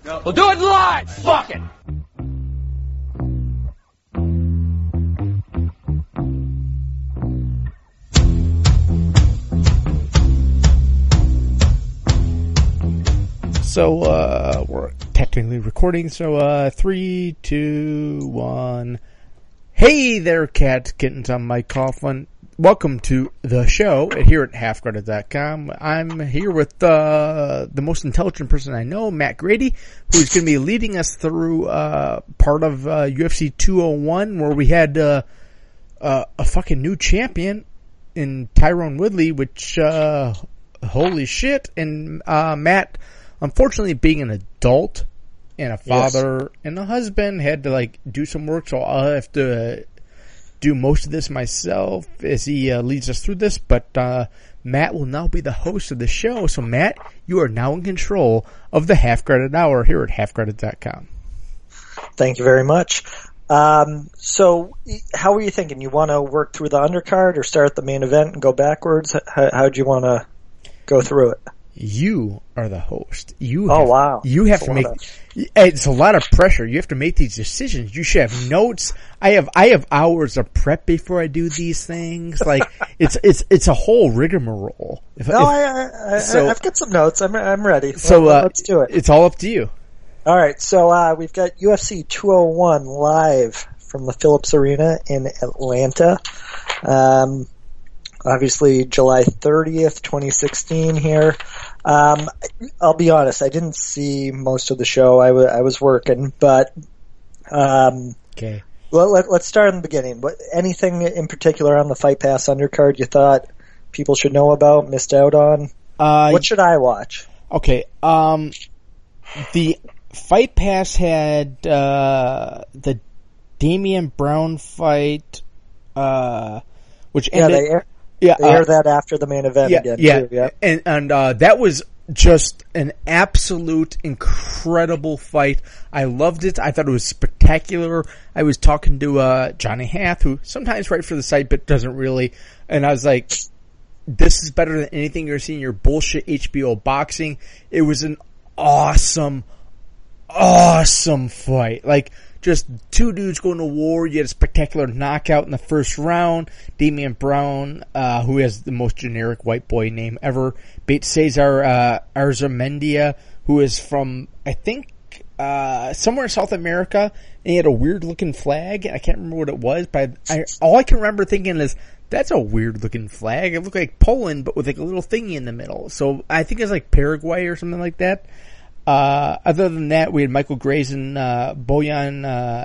We'll do it live! Fuck it! So, we're technically recording, so, 3, 2, 1. Hey there, cat, kittens, I'm Mike Coughlin. Welcome to the show here at halfguarded.com. I'm here with, the most intelligent person I know, Matt Grady, who's gonna be leading us through, part of, UFC 201, where we had, a fucking new champion in Tyron Woodley, which, holy shit, and, Matt, unfortunately, being an adult and a father and a husband, had to do some work, so I'll have to do most of this myself as he leads us through this. But Matt will now be the host of the show. So Matt, you are now in control of the Half Guarded Hour here at halfguarded.com. Thank you very much. So how were you thinking? You want to work through the undercard or start at the main event and go backwards? How do you want to go through it? You are the host. You have to make. It's a lot of pressure. You have to make these decisions. You should have notes. I have hours of prep before I do these things. It's a whole rigmarole. I've got some notes. I'm ready. So let's do it. It's all up to you. All right. So we've got UFC 201 live from the Phillips Arena in Atlanta. Obviously, July 30th, 2016 here. I'll be honest, I didn't see most of the show. I was working, but okay. Well, let's start in the beginning. Anything in particular on the Fight Pass undercard you thought people should know about, missed out on? What should I watch? Okay. The Fight Pass had the Damian Brown fight, which ended. They air that after the main event again, too. Yeah. And that was just an absolute incredible fight. I loved it. I thought it was spectacular. I was talking to Johnny Hath, who sometimes writes for the site but doesn't really, and I was like, this is better than anything you're seeing in your bullshit HBO boxing. It was an awesome fight. Just two dudes going to war. You had a spectacular knockout in the first round. Damian Brown, who has the most generic white boy name ever, beat Cesar Arzamendia, who is from, I think, somewhere in South America, and he had a weird looking flag. I can't remember what it was, but all I can remember thinking is, that's a weird looking flag. It looked like Poland, but with a little thingy in the middle. So I think it's like Paraguay or something like that. Other than that, we had Michael Graves and Bojan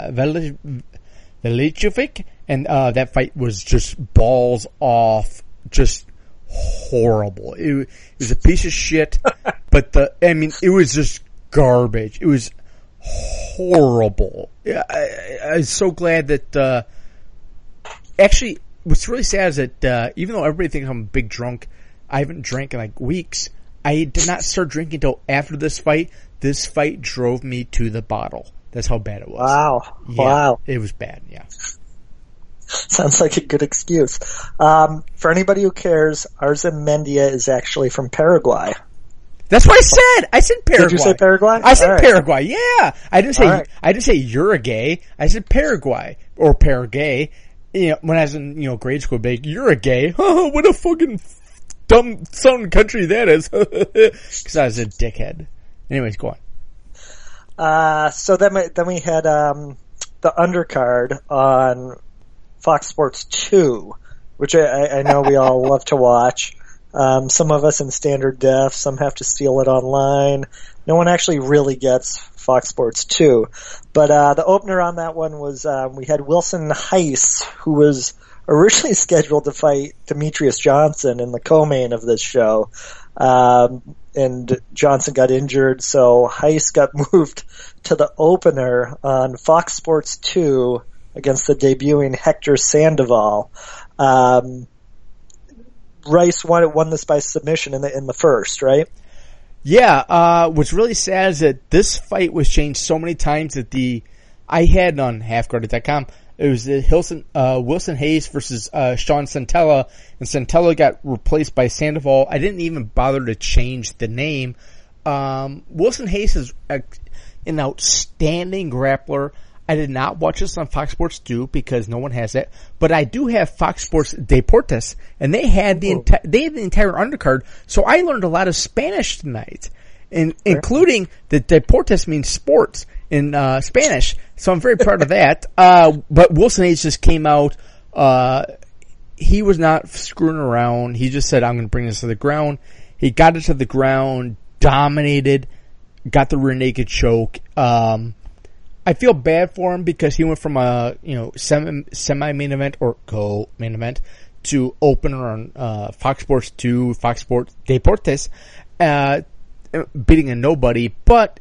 Veličević, and that fight was just balls off, just horrible. It was a piece of shit, but it was just garbage. It was horrible. I was so glad that actually, what's really sad is that even though everybody thinks I'm a big drunk, I haven't drank in weeks. I did not start drinking until after this fight. This fight drove me to the bottle. That's how bad it was. Wow. Yeah, wow. It was bad, yeah. Sounds like a good excuse. For anybody who cares, Arzamendia is actually from Paraguay. That's what I said! I said Paraguay. Did you say Paraguay? I said Paraguay, yeah! I didn't say Uruguay. I said Paraguay. Or Paraguay. When I was in, grade school, Uruguay. Oh, what a fucking dumb son country that is. Because I was a dickhead. Anyways, go on. So then we had the undercard on Fox Sports 2, which I know we all love to watch. Some of us in standard def, some have to steal it online. No one actually really gets Fox Sports 2. But the opener on that one was we had Wilson Reis, who was originally scheduled to fight Demetrius Johnson in the co-main of this show. And Johnson got injured, so Reis got moved to the opener on Fox Sports 2 against the debuting Hector Sandoval. Reis won this by submission in the first, right? Yeah, what's really sad is that this fight was changed so many times that I had on halfguarded.com. It was the Wilson Reis versus Sean Santella, and Santella got replaced by Sandoval. I didn't even bother to change the name Wilson Hayes is an outstanding grappler. I did not watch this on Fox Sports 2 because no one has it, but I do have Fox Sports Deportes, and they had the entire undercard, so I learned a lot of Spanish tonight, including the Deportes means sports in Spanish, so I'm very proud of that. But Wilson Hayes just came out. He was not screwing around. He just said, I'm going to bring this to the ground. He got it to the ground, dominated, got the rear naked choke. I feel bad for him because he went from a, semi main event or co-main event to opener on, Fox Sports 2, Fox Sports Deportes, beating a nobody. But,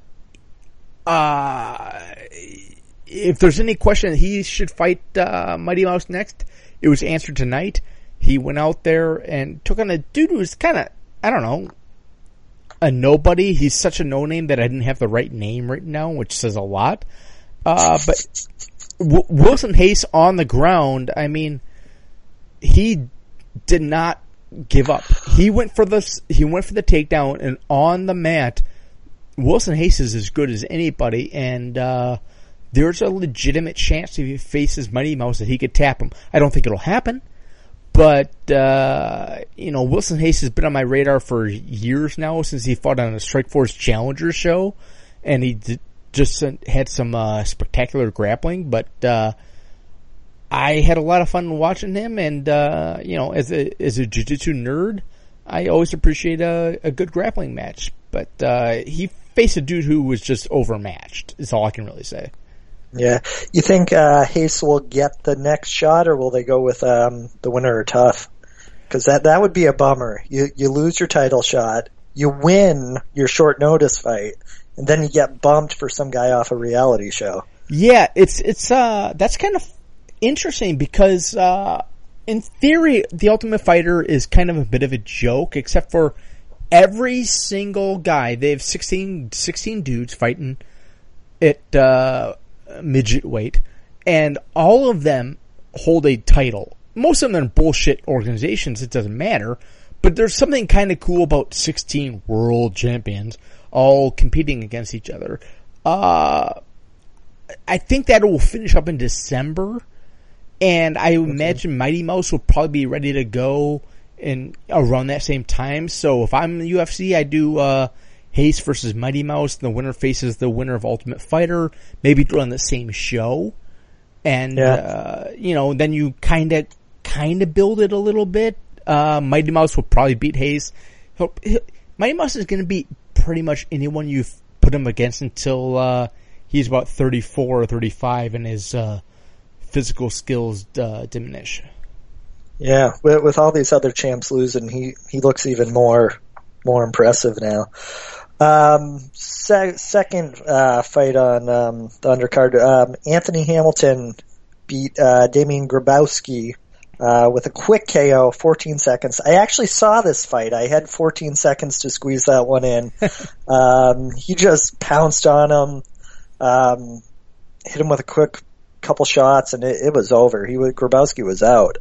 if there's any question that he should fight, Mighty Mouse next, it was answered tonight. He went out there and took on a dude who was kind of, I don't know, a nobody. He's such a no-name that I didn't have the right name written down, which says a lot. But Wilson Hayes on the ground, I mean, he did not give up. He went for the takedown, and on the mat, Wilson Hayes is as good as anybody, and there's a legitimate chance if he faces Mighty Mouse that he could tap him. I don't think it'll happen, but Wilson Hayes has been on my radar for years now since he fought on a Strikeforce Challenger show, and he just had some spectacular grappling, but I had a lot of fun watching him, and as a jiu-jitsu nerd, I always appreciate a good grappling match. But he faced a dude who was just overmatched, is all I can really say. Yeah. You think Hayes will get the next shot, or will they go with the winner or tough? Because that would be a bummer. You lose your title shot, you win your short notice fight, and then you get bumped for some guy off a reality show. Yeah, it's that's kind of interesting because in theory the Ultimate Fighter is kind of a bit of a joke, except for every single guy. They have 16 dudes fighting at midget weight, and all of them hold a title. Most of them are bullshit organizations, it doesn't matter, but there's something kind of cool about 16 world champions all competing against each other. I think that will finish up in December, and I imagine Mighty Mouse will probably be ready to go in around that same time. So if I'm in the UFC, I do Hayes versus Mighty Mouse. The winner faces the winner of Ultimate Fighter. Maybe do it on the same show, and then you kind of build it a little bit. Mighty Mouse will probably beat Hayes. Mighty Mouse is going to beat pretty much anyone you put him against until he's about 34 or 35 and his physical skills diminish. Yeah, with all these other champs losing, he looks even more impressive now. Second fight on the undercard, Anthony Hamilton beat Damian Grabowski with a quick KO, 14 seconds. I actually saw this fight. I had 14 seconds to squeeze that one in. He just pounced on him, hit him with a quick couple shots, and it was over. Grabowski was out.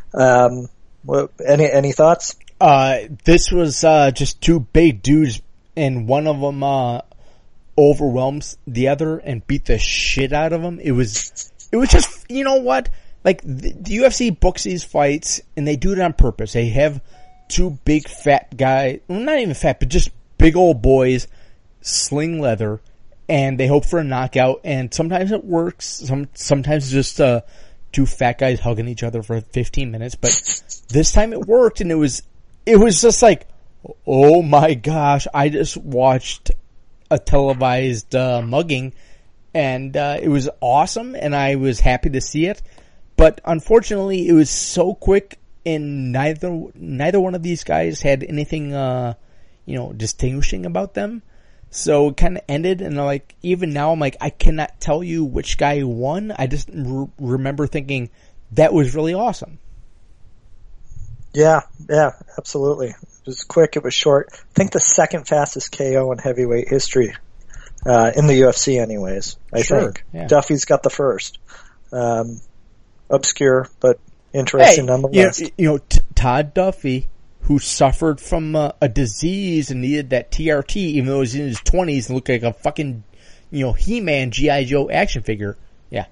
Any thoughts? This was just two big dudes, and one of them overwhelms the other and beat the shit out of him. It was just, you know what? Like, the UFC books these fights, and they do it on purpose. They have two big fat guys, well, not even fat, but just big old boys, sling leather, and they hope for a knockout, and sometimes it works. Sometimes it's just two fat guys hugging each other for 15 minutes, but this time it worked, and it was just like, oh my gosh, I just watched a televised mugging, and it was awesome, and I was happy to see it. But unfortunately, it was so quick, and neither one of these guys had anything, distinguishing about them. So it kind of ended, and even now I'm like, I cannot tell you which guy won. I just remember thinking that was really awesome. Yeah, absolutely. It was quick, it was short. I think the second fastest KO in heavyweight history, in the UFC anyways, I think. Yeah. Duffy's got the first. Obscure, but interesting nonetheless. Todd Duffy, who suffered from a disease and needed that TRT, even though he was in his 20s and looked like a fucking, He-Man G.I. Joe action figure. Yeah.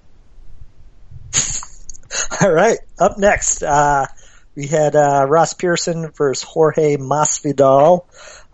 All right. Up next, we had Ross Pearson versus Jorge Masvidal.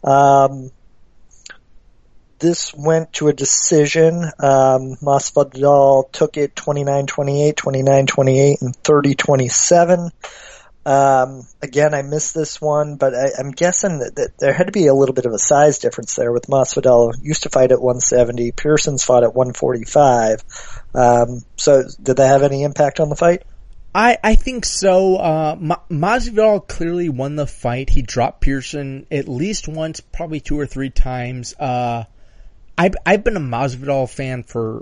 This went to a decision. Masvidal took it 29-28, 29-28, and 30-27. Again, I missed this one, but I'm guessing that there had to be a little bit of a size difference there with Masvidal. Used to fight at 170. Pearson's fought at 145. So did that have any impact on the fight? I think so. Masvidal clearly won the fight. He dropped Pearson at least once, probably 2 or 3 times. I've been a Masvidal fan for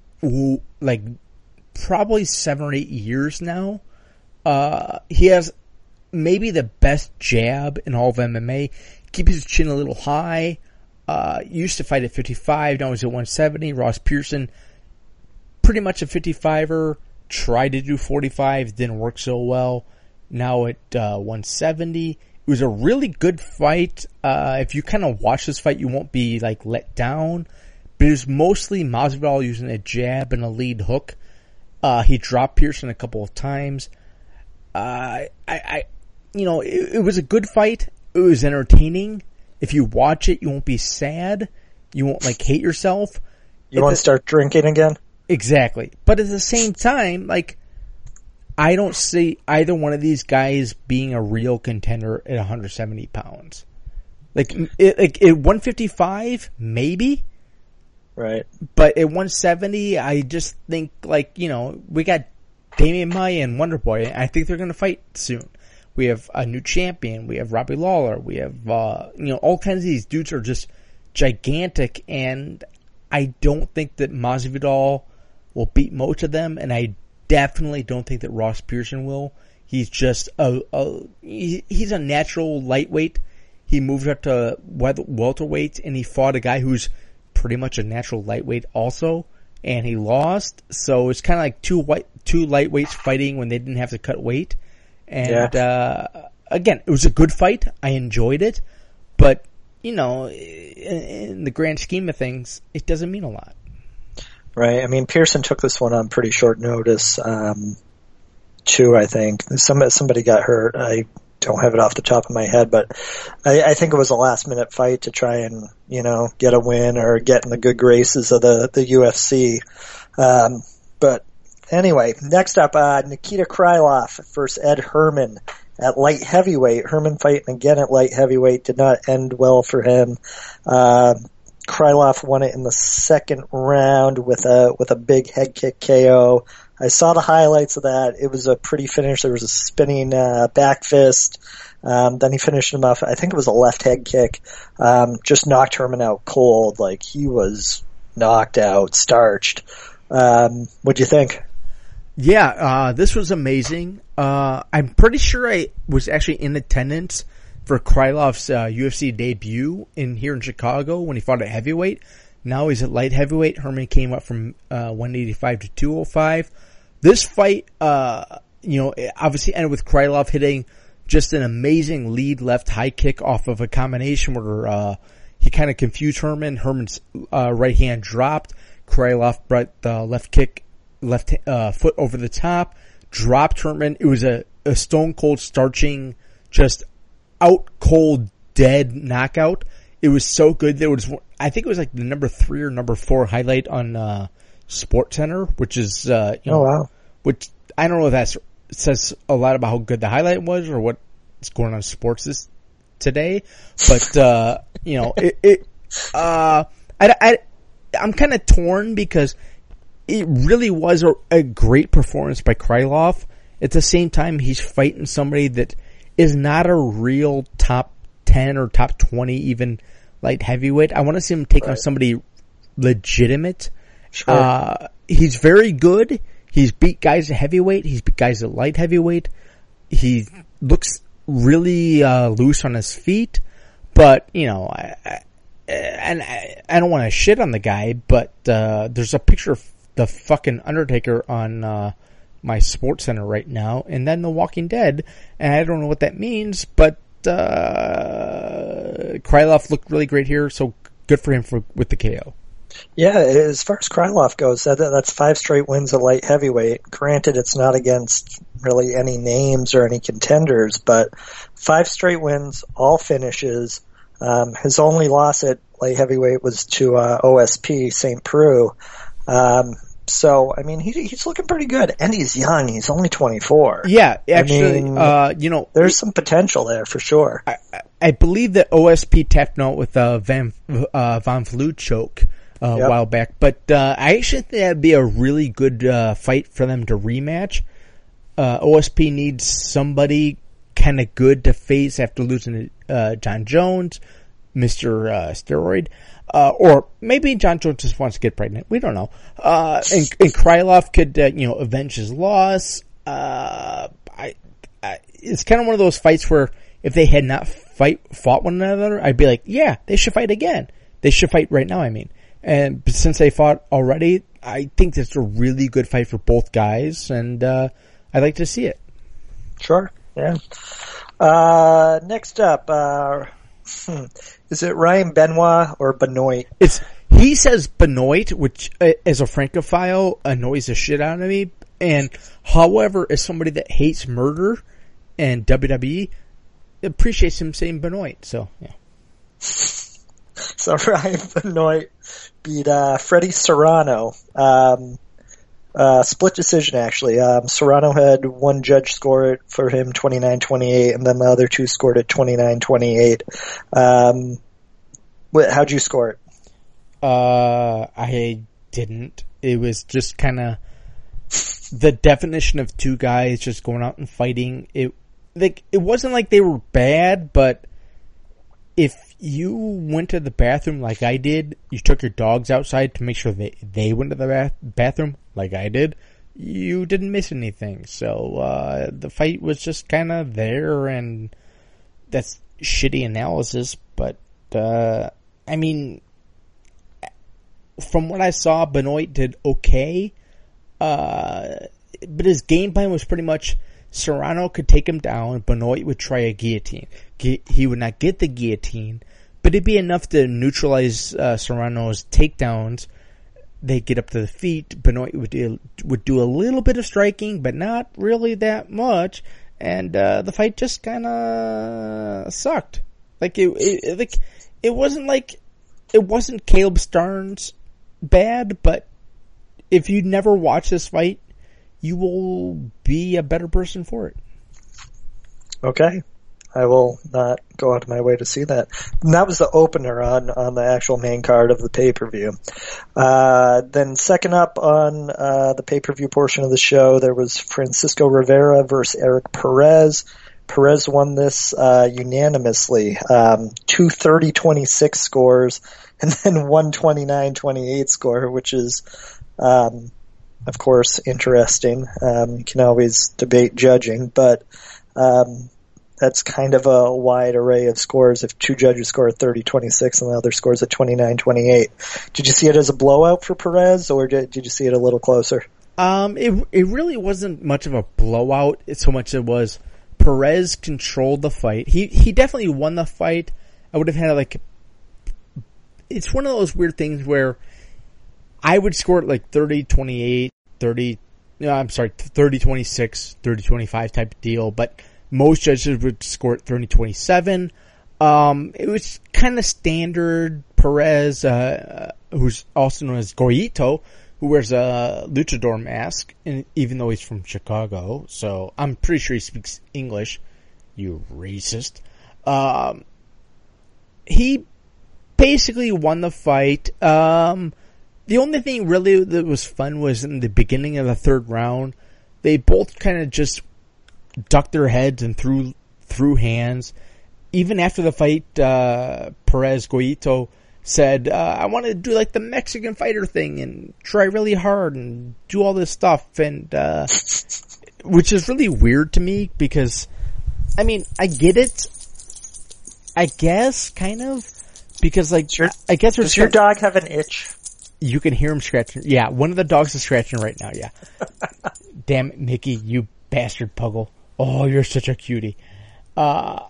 probably 7 or 8 years now. He has maybe the best jab in all of MMA. Keeps his chin a little high. Used to fight at 55. Now he's at 170. Ross Pearson, pretty much a 55er. Tried to do 45. Didn't work so well. Now at 170. It was a really good fight. If you kind of watch this fight, you won't be let down. But it was mostly Masvidal using a jab and a lead hook. He dropped Pearson a couple of times. It was a good fight. It was entertaining. If you watch it, you won't be sad. You won't hate yourself. You won't start drinking again? Exactly. But at the same time, I don't see either one of these guys being a real contender at 170 pounds. At 155, maybe. Right. But at 170, I just think, we got Damian Maia and Wonderboy. I think they're going to fight soon. We have a new champion. We have Robbie Lawler. We have, all kinds of these dudes are just gigantic, and I don't think that Masvidal will beat most of them, and I definitely don't think that Ross Pearson will. He's just he's a natural lightweight. He moved up to welterweight, and he fought a guy who's pretty much a natural lightweight also, and he lost. So it's kind of like two lightweights fighting when they didn't have to cut weight. And again, it was a good fight. I enjoyed it, but in the grand scheme of things, it doesn't mean a lot. Right. I mean, Pearson took this one on pretty short notice, too, I think. Somebody got hurt. I don't have it off the top of my head, but I think it was a last-minute fight to try and, get a win or get in the good graces of the UFC. But anyway, next up, Nikita Krylov versus Ed Herman at light heavyweight. Herman fighting again at light heavyweight did not end well for him. Krylov won it in the second round with a big head kick KO. I saw the highlights of that. It was a pretty finish. There was a spinning back fist. Then he finished him off. I think it was a left head kick. Just knocked Herman out cold. He was knocked out, starched. What'd you think? Yeah, this was amazing. I'm pretty sure I was actually in attendance for Krylov's UFC debut here in Chicago when he fought at heavyweight. Now he's at light heavyweight. Herman came up from 185 to 205. This fight, obviously ended with Krylov hitting just an amazing lead left high kick off of a combination where he kind of confused Herman. Herman's right hand dropped. Krylov brought the left foot over the top, dropped Herman. It was a stone cold starching, just out cold dead knockout. It was so good. I think it was the number 3 or number 4 highlight on SportsCenter, which is oh wow, which I don't know if that says a lot about how good the highlight was or what's going on in sports today, but I'm kind of torn because it really was a great performance by Krylov. At the same time, he's fighting somebody that is not a real top 10 or top 20 even light heavyweight. I want to see him take on somebody legitimate. Sure. He's very good. He's beat guys at heavyweight. He's beat guys at light heavyweight. He looks really loose on his feet. But, I don't want to shit on the guy, but there's a picture of the fucking Undertaker on my SportsCenter right now, and then The Walking Dead, and I don't know what that means, but Krylov looked really great here, so good for him with the KO. Yeah, as far as Krylov goes, that's 5 straight wins at light heavyweight. Granted, it's not against really any names or any contenders, but 5 straight wins, all finishes. His only loss at light heavyweight was to OSP St. Preux. So, I mean, he's looking pretty good, and he's young. He's only 24. Yeah, actually, there's some potential there for sure. I believe that OSP tapped out with Van Vleut choke a while back, but I actually think that'd be a really good fight for them to rematch. OSP needs somebody kind of good to face after losing to John Jones, Mr. Steroid. Or maybe John Jones just wants to get pregnant. We don't know. And Krylov could, avenge his loss. It's kind of one of those fights where if they had not fought one another, I'd be like, yeah, they should fight again. They should fight right now, I mean. And since they fought already, I think that's a really good fight for both guys, and I'd like to see it. Sure, yeah. Next up, is it Ryan Benoit or Benoit? He says Benoit, which as a Francophile annoys the shit out of me. And however, as somebody that hates murder and WWE, appreciates him saying Benoit. So yeah. So Ryan Benoit beat Freddie Serrano. Split decision, actually. Serrano had one judge score it for him 29-28, and then the other two scored it 29-28. How'd you score it? I didn't. It was just kind of the definition of two guys just going out and fighting. It wasn't like they were bad, but if you went to the bathroom like I did, you took your dogs outside to make sure they went to the bathroom like I did, you didn't miss anything. So the fight was just kind of there, and that's shitty analysis. But I mean, from what I saw, Benoit did okay. But his game plan was pretty much Serrano could take him down, Benoit would try a guillotine. He would not get the guillotine, but it'd be enough to neutralize Serrano's takedowns. They'd get up to the feet. Benoit would do a little bit of striking, but not really that much. And the fight just kind of sucked. It wasn't Caleb Starnes bad, but if you never watch this fight, you will be a better person for it. Okay. I will not go out of my way to see that. And that was the opener on the actual main card of the pay-per-view. Then second up on the pay-per-view portion of the show, there was Francisco Rivera versus Eric Perez. Perez won this unanimously. 2 30-26 scores, and then 1 29-28 score, which is of course interesting. You can always debate judging, but that's kind of a wide array of scores if two judges score at 30-26 and the other scores at 29-28. Did you see it as a blowout for Perez, or did you see it a little closer? It really wasn't much of a blowout so much it was Perez controlled the fight. He definitely won the fight. I would have had it's one of those weird things where I would score it like 30-28, 30-26, 30-25 type of deal, but most judges would score it 30-27. It was kind of standard. Perez, who's also known as Goyito, who wears a luchador mask, and even though he's from Chicago, so I'm pretty sure he speaks English. You racist. He basically won the fight. The only thing really that was fun was in the beginning of the third round, they both kind of just ducked their heads and threw hands. Even after the fight, Perez Goyito said, I want to do like the Mexican fighter thing and try really hard and do all this stuff, and which is really weird to me because, I mean, I get it. I guess, kind of, because I guess does your dog have an itch? You can hear him scratching. Yeah, one of the dogs is scratching right now, yeah. Damn it, Mickey, you bastard puggle. Oh, you're such a cutie.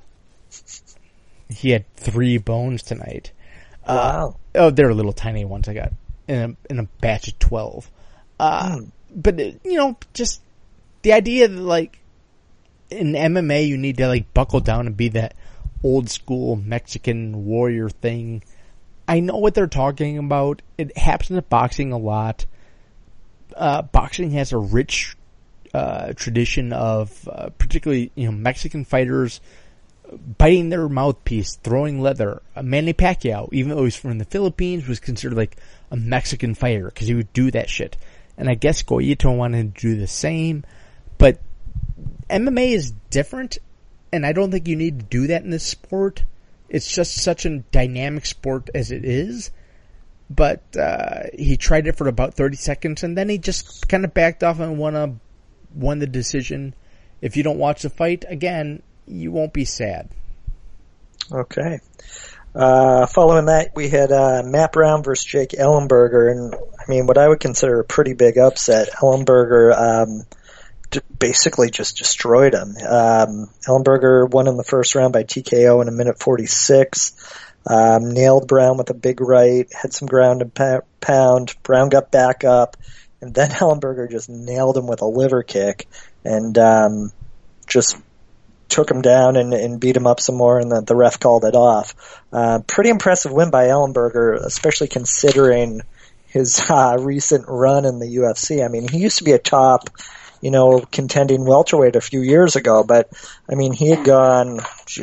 He had 3 bones tonight. Wow. They're little tiny ones I got in a batch of 12. But, just the idea that, like, in MMA you need to, like, buckle down and be that old school Mexican warrior thing. I know what they're talking about. It happens in boxing a lot. Boxing has a rich tradition of particularly Mexican fighters biting their mouthpiece, throwing leather. Manny Pacquiao, even though he's from the Philippines, was considered like a Mexican fighter because he would do that shit. And I guess Goyito wanted to do the same, but MMA is different, and I don't think you need to do that in this sport. It's just such a dynamic sport as it is. But he tried it for about 30 seconds, and then he just kind of backed off and won the decision. If you don't watch the fight, again, you won't be sad. Okay. Following that, we had Matt Brown versus Jake Ellenberger, and I mean, what I would consider a pretty big upset. Ellenberger basically just destroyed him. Ellenberger won in the first round by TKO in 1:46. Nailed Brown with a big right, had some ground and pound. Brown got back up, and then Ellenberger just nailed him with a liver kick, and just took him down and beat him up some more, and the ref called it off. Pretty impressive win by Ellenberger, especially considering his recent run in the UFC. I mean, he used to be a top, contending welterweight a few years ago, but I mean, he had gone,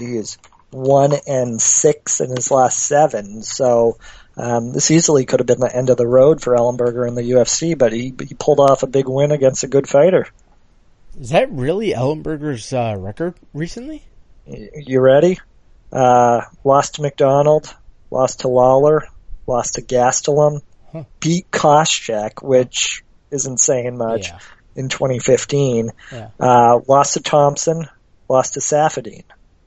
1-6 in his last 7. So this easily could have been the end of the road for Ellenberger in the UFC, but he pulled off a big win against a good fighter. Is that really Ellenberger's record recently? You ready? Lost to McDonald, lost to Lawler, lost to Gastelum, beat Koscheck, which isn't saying much, in 2015. Yeah. Lost to Thompson, lost to Safadine.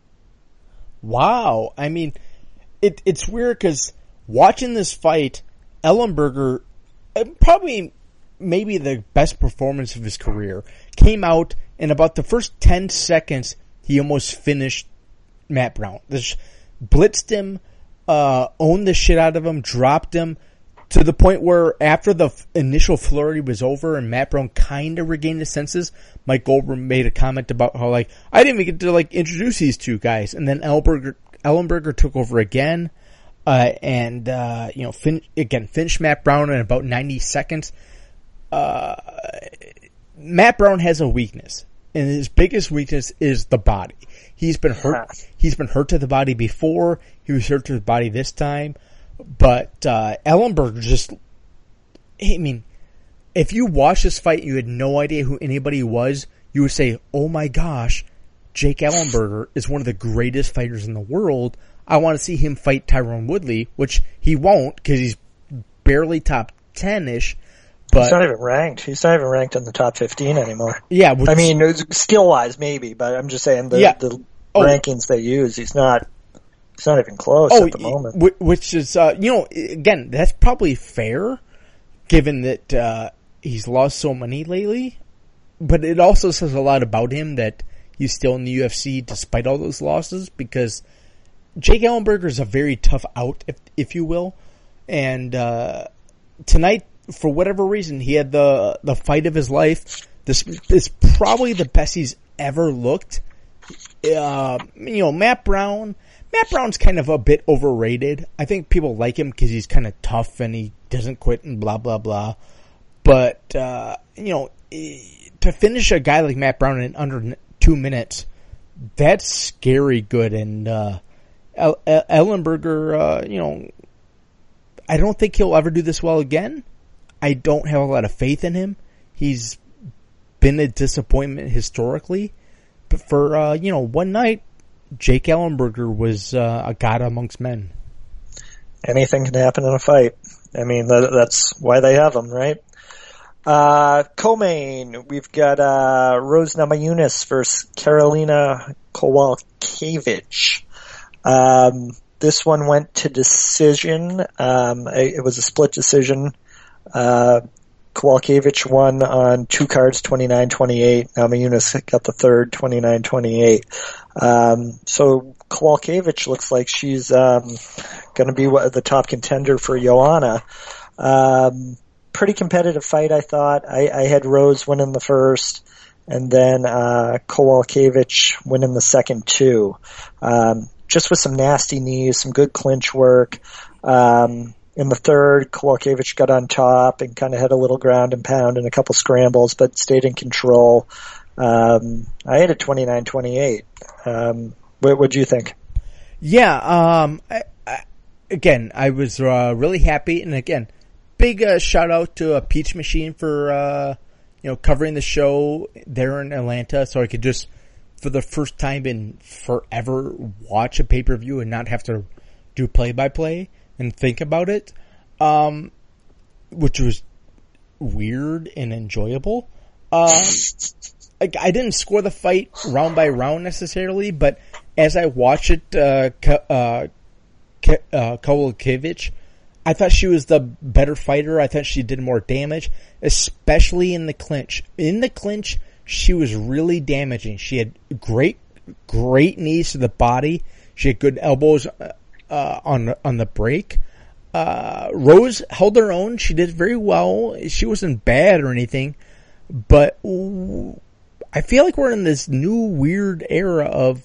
Wow. I mean, it's weird because watching this fight, Ellenberger, probably maybe the best performance of his career, came out in about the first 10 seconds, he almost finished Matt Brown. Just blitzed him, owned the shit out of him, dropped him, to the point where after the initial flurry was over and Matt Brown kind of regained his senses, Mike Goldberg made a comment about how, like, I didn't even get to, like, introduce these two guys. And then Ellenberger took over again, and finished Matt Brown in about 90 seconds. Matt Brown has a weakness, and his biggest weakness is the body. He's been hurt. He's been hurt to the body before. He was hurt to the body this time. But Ellenberger just, I mean, if you watch this fight, you had no idea who anybody was, you would say, oh my gosh, Jake Ellenberger is one of the greatest fighters in the world. I want to see him fight Tyron Woodley, which he won't because he's barely top 10-ish. But he's not even ranked. He's not even ranked in the top 15 anymore. Yeah. I mean, skill-wise maybe, but I'm just saying the rankings they use, he's not even close at the moment. Which is, again, that's probably fair, given that he's lost so many lately. But it also says a lot about him that he's still in the UFC despite all those losses, because Jake Ellenberger is a very tough out, if you will. And tonight, for whatever reason, he had the fight of his life. This is probably the best he's ever looked. Matt Brown's kind of a bit overrated. I think people like him because he's kind of tough and he doesn't quit and blah, blah, blah. But, to finish a guy like Matt Brown in under 2 minutes, that's scary good. And Ellenberger, I don't think he'll ever do this well again. I don't have a lot of faith in him. He's been a disappointment historically. But for, one night, Jake Ellenberger was a god amongst men. Anything can happen in a fight. I mean, that's why they have them, right? Co-main, we've got Rose Namajunas versus Karolina Kowalkiewicz. This one went to decision. It was a split decision. Kowalkiewicz won on 2 cards, 29-28. Namajunas got the third, 29-28. So Kowalkiewicz looks like she's going to be the top contender for Joanna. Pretty competitive fight, I thought. I had Rose winning the first, and then Kowalkiewicz winning the second two. Just with some nasty knees, some good clinch work. In the third, Kowalkiewicz got on top and kind of had a little ground and pound and a couple scrambles, but stayed in control. I had it 29-28. What do you think? Yeah, I was really happy, and again, big shout out to Peach Machine for covering the show there in Atlanta, so I could just, for the first time in forever, watch a pay-per-view and not have to do play-by-play and think about it, which was weird and enjoyable. I didn't score the fight round by round necessarily, but as I watched it, Kowalkiewicz, I thought she was the better fighter. I thought she did more damage, especially in the clinch. In the clinch, she was really damaging. She had great knees to the body. She had good elbows on the break. Rose held her own. She did very well. She wasn't bad or anything, but I feel like we're in this new weird era of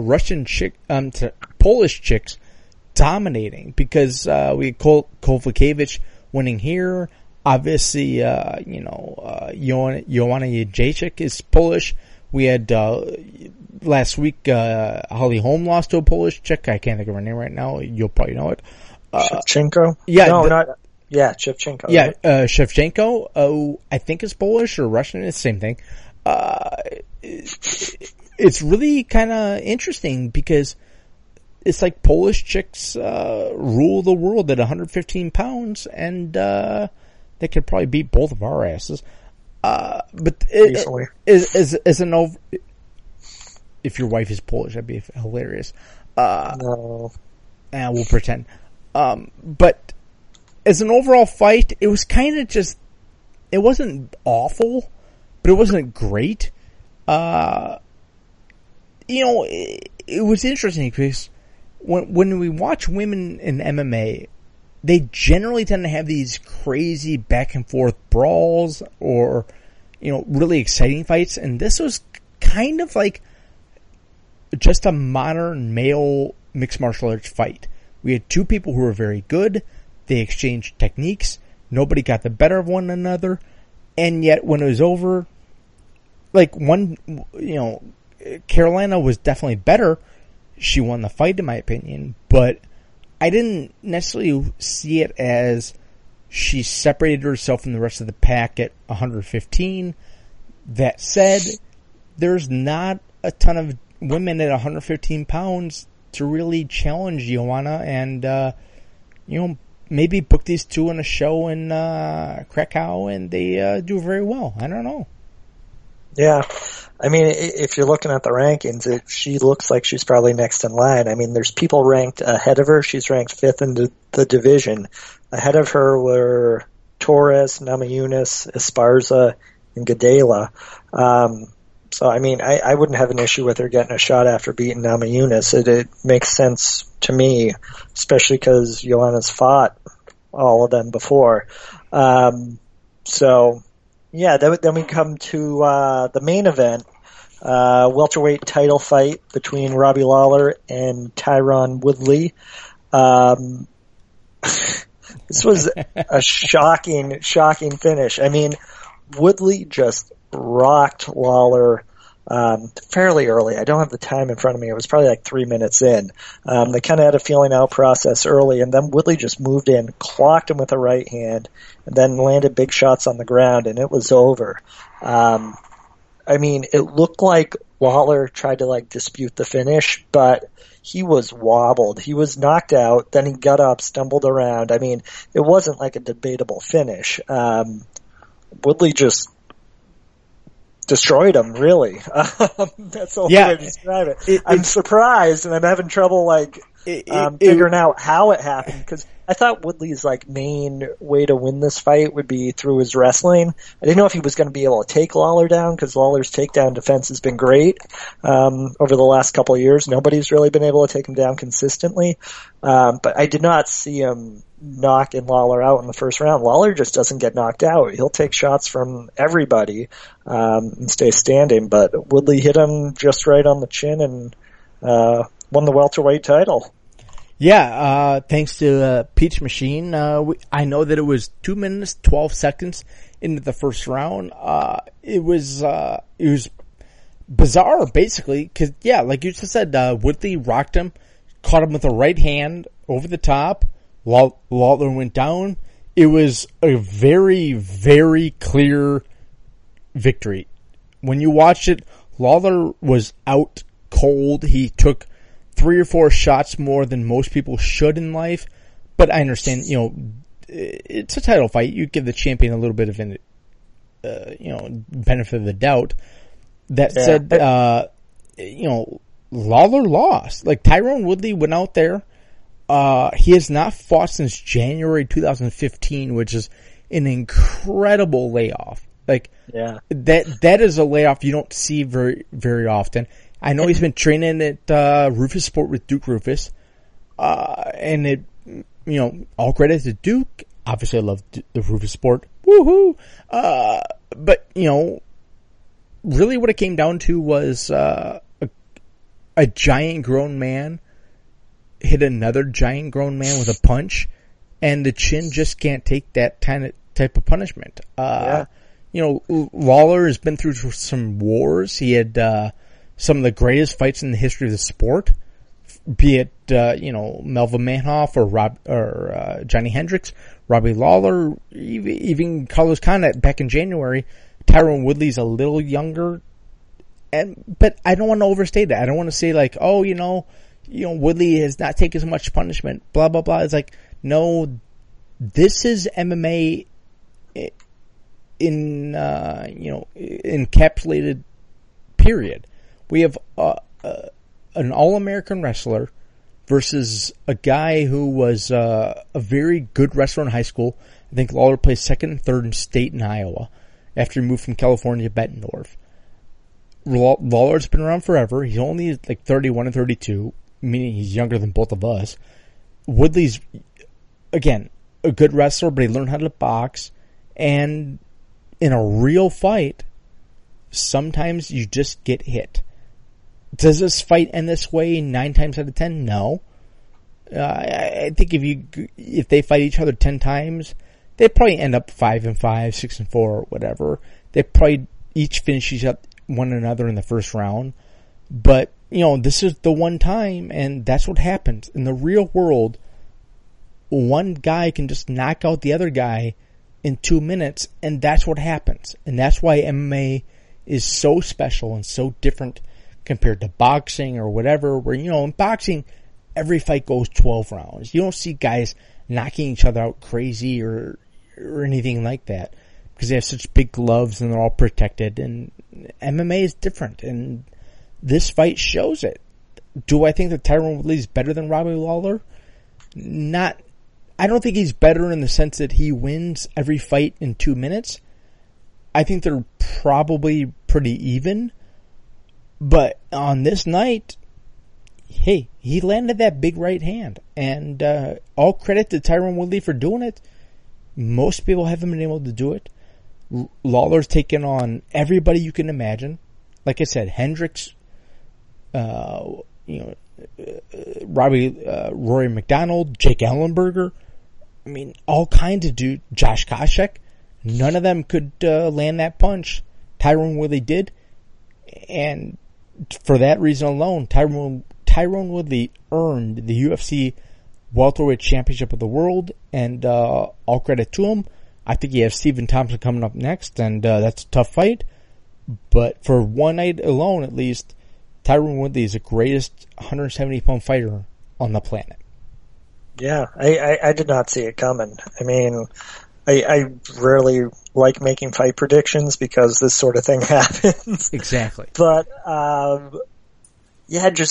Polish chicks dominating, because we had Kowalkiewicz winning here. Obviously, Joanna Jędrzejczyk is Polish. We had last week Holly Holm lost to a Polish chick. I can't think of her name right now. You'll probably know it. Shevchenko? Yeah, Shevchenko. Yeah, right? Shevchenko, I think is Polish or Russian. It's the same thing. It's really kind of interesting because it's like Polish chicks rule the world at 115 pounds, and they could probably beat both of our asses. But if your wife is Polish, that'd be hilarious. No. We'll pretend. But as an overall fight, it was kind of just, it wasn't awful, but it wasn't great. It was interesting because when we watch women in MMA, they generally tend to have these crazy back and forth brawls or, really exciting fights. And this was kind of like just a modern male mixed martial arts fight. We had two people who were very good. They exchanged techniques. Nobody got the better of one another. And yet when it was over, Carolina was definitely better. She won the fight, in my opinion, but I didn't necessarily see it as she separated herself from the rest of the pack at 115. That said, there's not a ton of women at 115 pounds to really challenge Joanna and, maybe book these two on a show in Krakow and they do very well. I don't know. Yeah. I mean, if you're looking at the rankings, she looks like she's probably next in line. I mean, there's people ranked ahead of her. She's ranked 5th in the division. Ahead of her were Torres, Namajunas, Esparza, and Gadela. So, I mean, I wouldn't have an issue with her getting a shot after beating Namajunas. It makes sense to me, especially because Joanna's fought all of them before. Yeah, then we come to the main event, welterweight title fight between Robbie Lawler and Tyron Woodley. This was a shocking finish. I mean, Woodley just rocked Lawler fairly early. I don't have the time in front of me. It was probably like 3 minutes in. They kind of had a feeling out process early, and then Woodley just moved in, clocked him with a right hand, and then landed big shots on the ground, and it was over. I mean, it looked like Lawler tried to dispute the finish, but he was wobbled. He was knocked out, then he got up, stumbled around. I mean, it wasn't like a debatable finish. Woodley just destroyed him, really. That's the only way to describe it. I'm surprised, and I'm having trouble figuring out how it happened, because I thought Woodley's like main way to win this fight would be through his wrestling. I didn't know if he was going to be able to take Lawler down, because Lawler's takedown defense has been great over the last couple of years. Nobody's really been able to take him down consistently, but I did not see him knocking Lawler out in the first round. Lawler just doesn't get knocked out. He'll take shots from everybody and stay standing, but Woodley hit him just right on the chin and won the welterweight title. Yeah, thanks to Peach Machine. I know that it was 2 minutes, 12 seconds into the first round. It was bizarre, basically, because, yeah, like you just said, Woodley rocked him, caught him with the right hand over the top. Lawler went down. It was a very, very clear victory. When you watched it, Lawler was out cold. He took 3 or 4 shots more than most people should in life, but I understand, it's a title fight. You give the champion a little bit of an, benefit of the doubt. That said, Lawler lost. Like, Tyron Woodley went out there. He has not fought since January 2015, which is an incredible layoff. Like, that is a layoff you don't see very, very often. I know he's been training at Rufus Sport with Duke Roufus, and all credit to Duke. Obviously, I love the Rufus Sport. Woohoo! But really, what it came down to was a giant grown man hit another giant grown man with a punch, and the chin just can't take that type of punishment. Lawler has been through some wars. He had some of the greatest fights in the history of the sport, be it Melvin Manhoff or Johnny Hendricks, Robbie Lawler, even Carlos Condit back in January. Tyron Woodley's a little younger, but I don't want to overstate that. I don't want to say like, Woodley has not taken as much punishment, blah blah blah. It's like, no, this is MMA in encapsulated period. We have an All-American wrestler versus a guy who was a very good wrestler in high school. I think Lawler placed second and third in state in Iowa after he moved from California to Bettendorf. Lawler's been around forever. He's only like 31 and 32, meaning he's younger than both of us. Woodley's, again, a good wrestler, but he learned how to box. And in a real fight, sometimes you just get hit. Does this fight end this way 9 times out of 10? No. I think if they fight each other 10 times, they probably end up 5-5, 6-4, or whatever. They probably each finish one another in the first round. But, this is the one time, and that's what happens. In the real world, one guy can just knock out the other guy in 2 minutes, and that's what happens. And that's why MMA is so special and so different compared to boxing or whatever, where, in boxing, every fight goes 12 rounds. You don't see guys knocking each other out crazy or anything like that, because they have such big gloves and they're all protected, and MMA is different, and this fight shows it. Do I think that Tyron Woodley is better than Robbie Lawler? Not. I don't think he's better in the sense that he wins every fight in 2 minutes. I think they're probably pretty even. But on this night, hey, he landed that big right hand. And all credit to Tyron Woodley for doing it. Most people haven't been able to do it. Lawler's taken on everybody you can imagine. Like I said, Hendricks, Rory McDonald, Jake Ellenberger. I mean, all kinds of dudes. Josh Koscheck. None of them could land that punch. Tyron Woodley did. And for that reason alone, Tyron Woodley earned the UFC Welterweight Championship of the World, and all credit to him. I think he has Stephen Thompson coming up next, and that's a tough fight. But for one night alone, at least, Tyron Woodley is the greatest 170-pound fighter on the planet. Yeah, I did not see it coming. I mean, I rarely like making fight predictions because this sort of thing happens. Exactly. But, just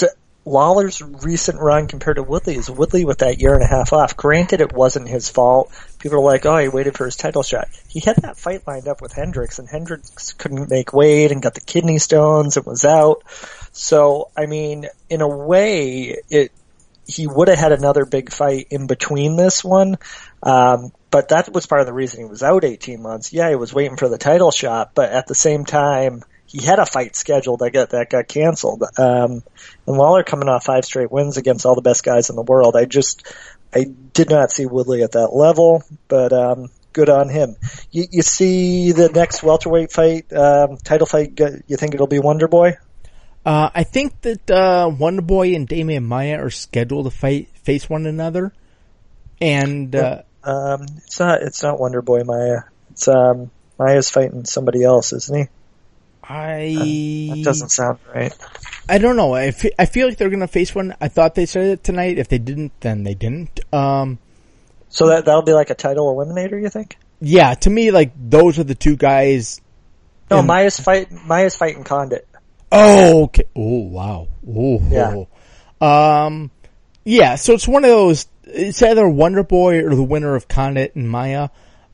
Lawler's recent run compared to Woodley's. Woodley with that year and a half off. Granted, it wasn't his fault. People are like, oh, he waited for his title shot. He had that fight lined up with Hendricks, and Hendricks couldn't make weight and got the kidney stones and was out. So, I mean, in a way, he would have had another big fight in between this one. But that was part of the reason he was out 18 months. Yeah, he was waiting for the title shot, but at the same time, he had a fight scheduled that got canceled. And Lawler coming off 5 straight wins against all the best guys in the world. I did not see Woodley at that level, but good on him. You see the next welterweight fight, title fight, you think it'll be Wonder Boy? I think that Wonder Boy and Damian Maia are scheduled to face one another. And it's not Wonder Boy Maia. It's Maia's fighting somebody else, isn't he? That doesn't sound right. I don't know. I feel like they're going to face one. I thought they said it tonight. If they didn't, then they didn't. So that'll be like a title eliminator, you think? Yeah, to me, like, those are the two guys. No, Maia's fighting Condit. Oh, okay. Oh, wow. Oh, yeah. Yeah, so it's one of those, it's either Wonder Boy or the winner of Condit and Maia,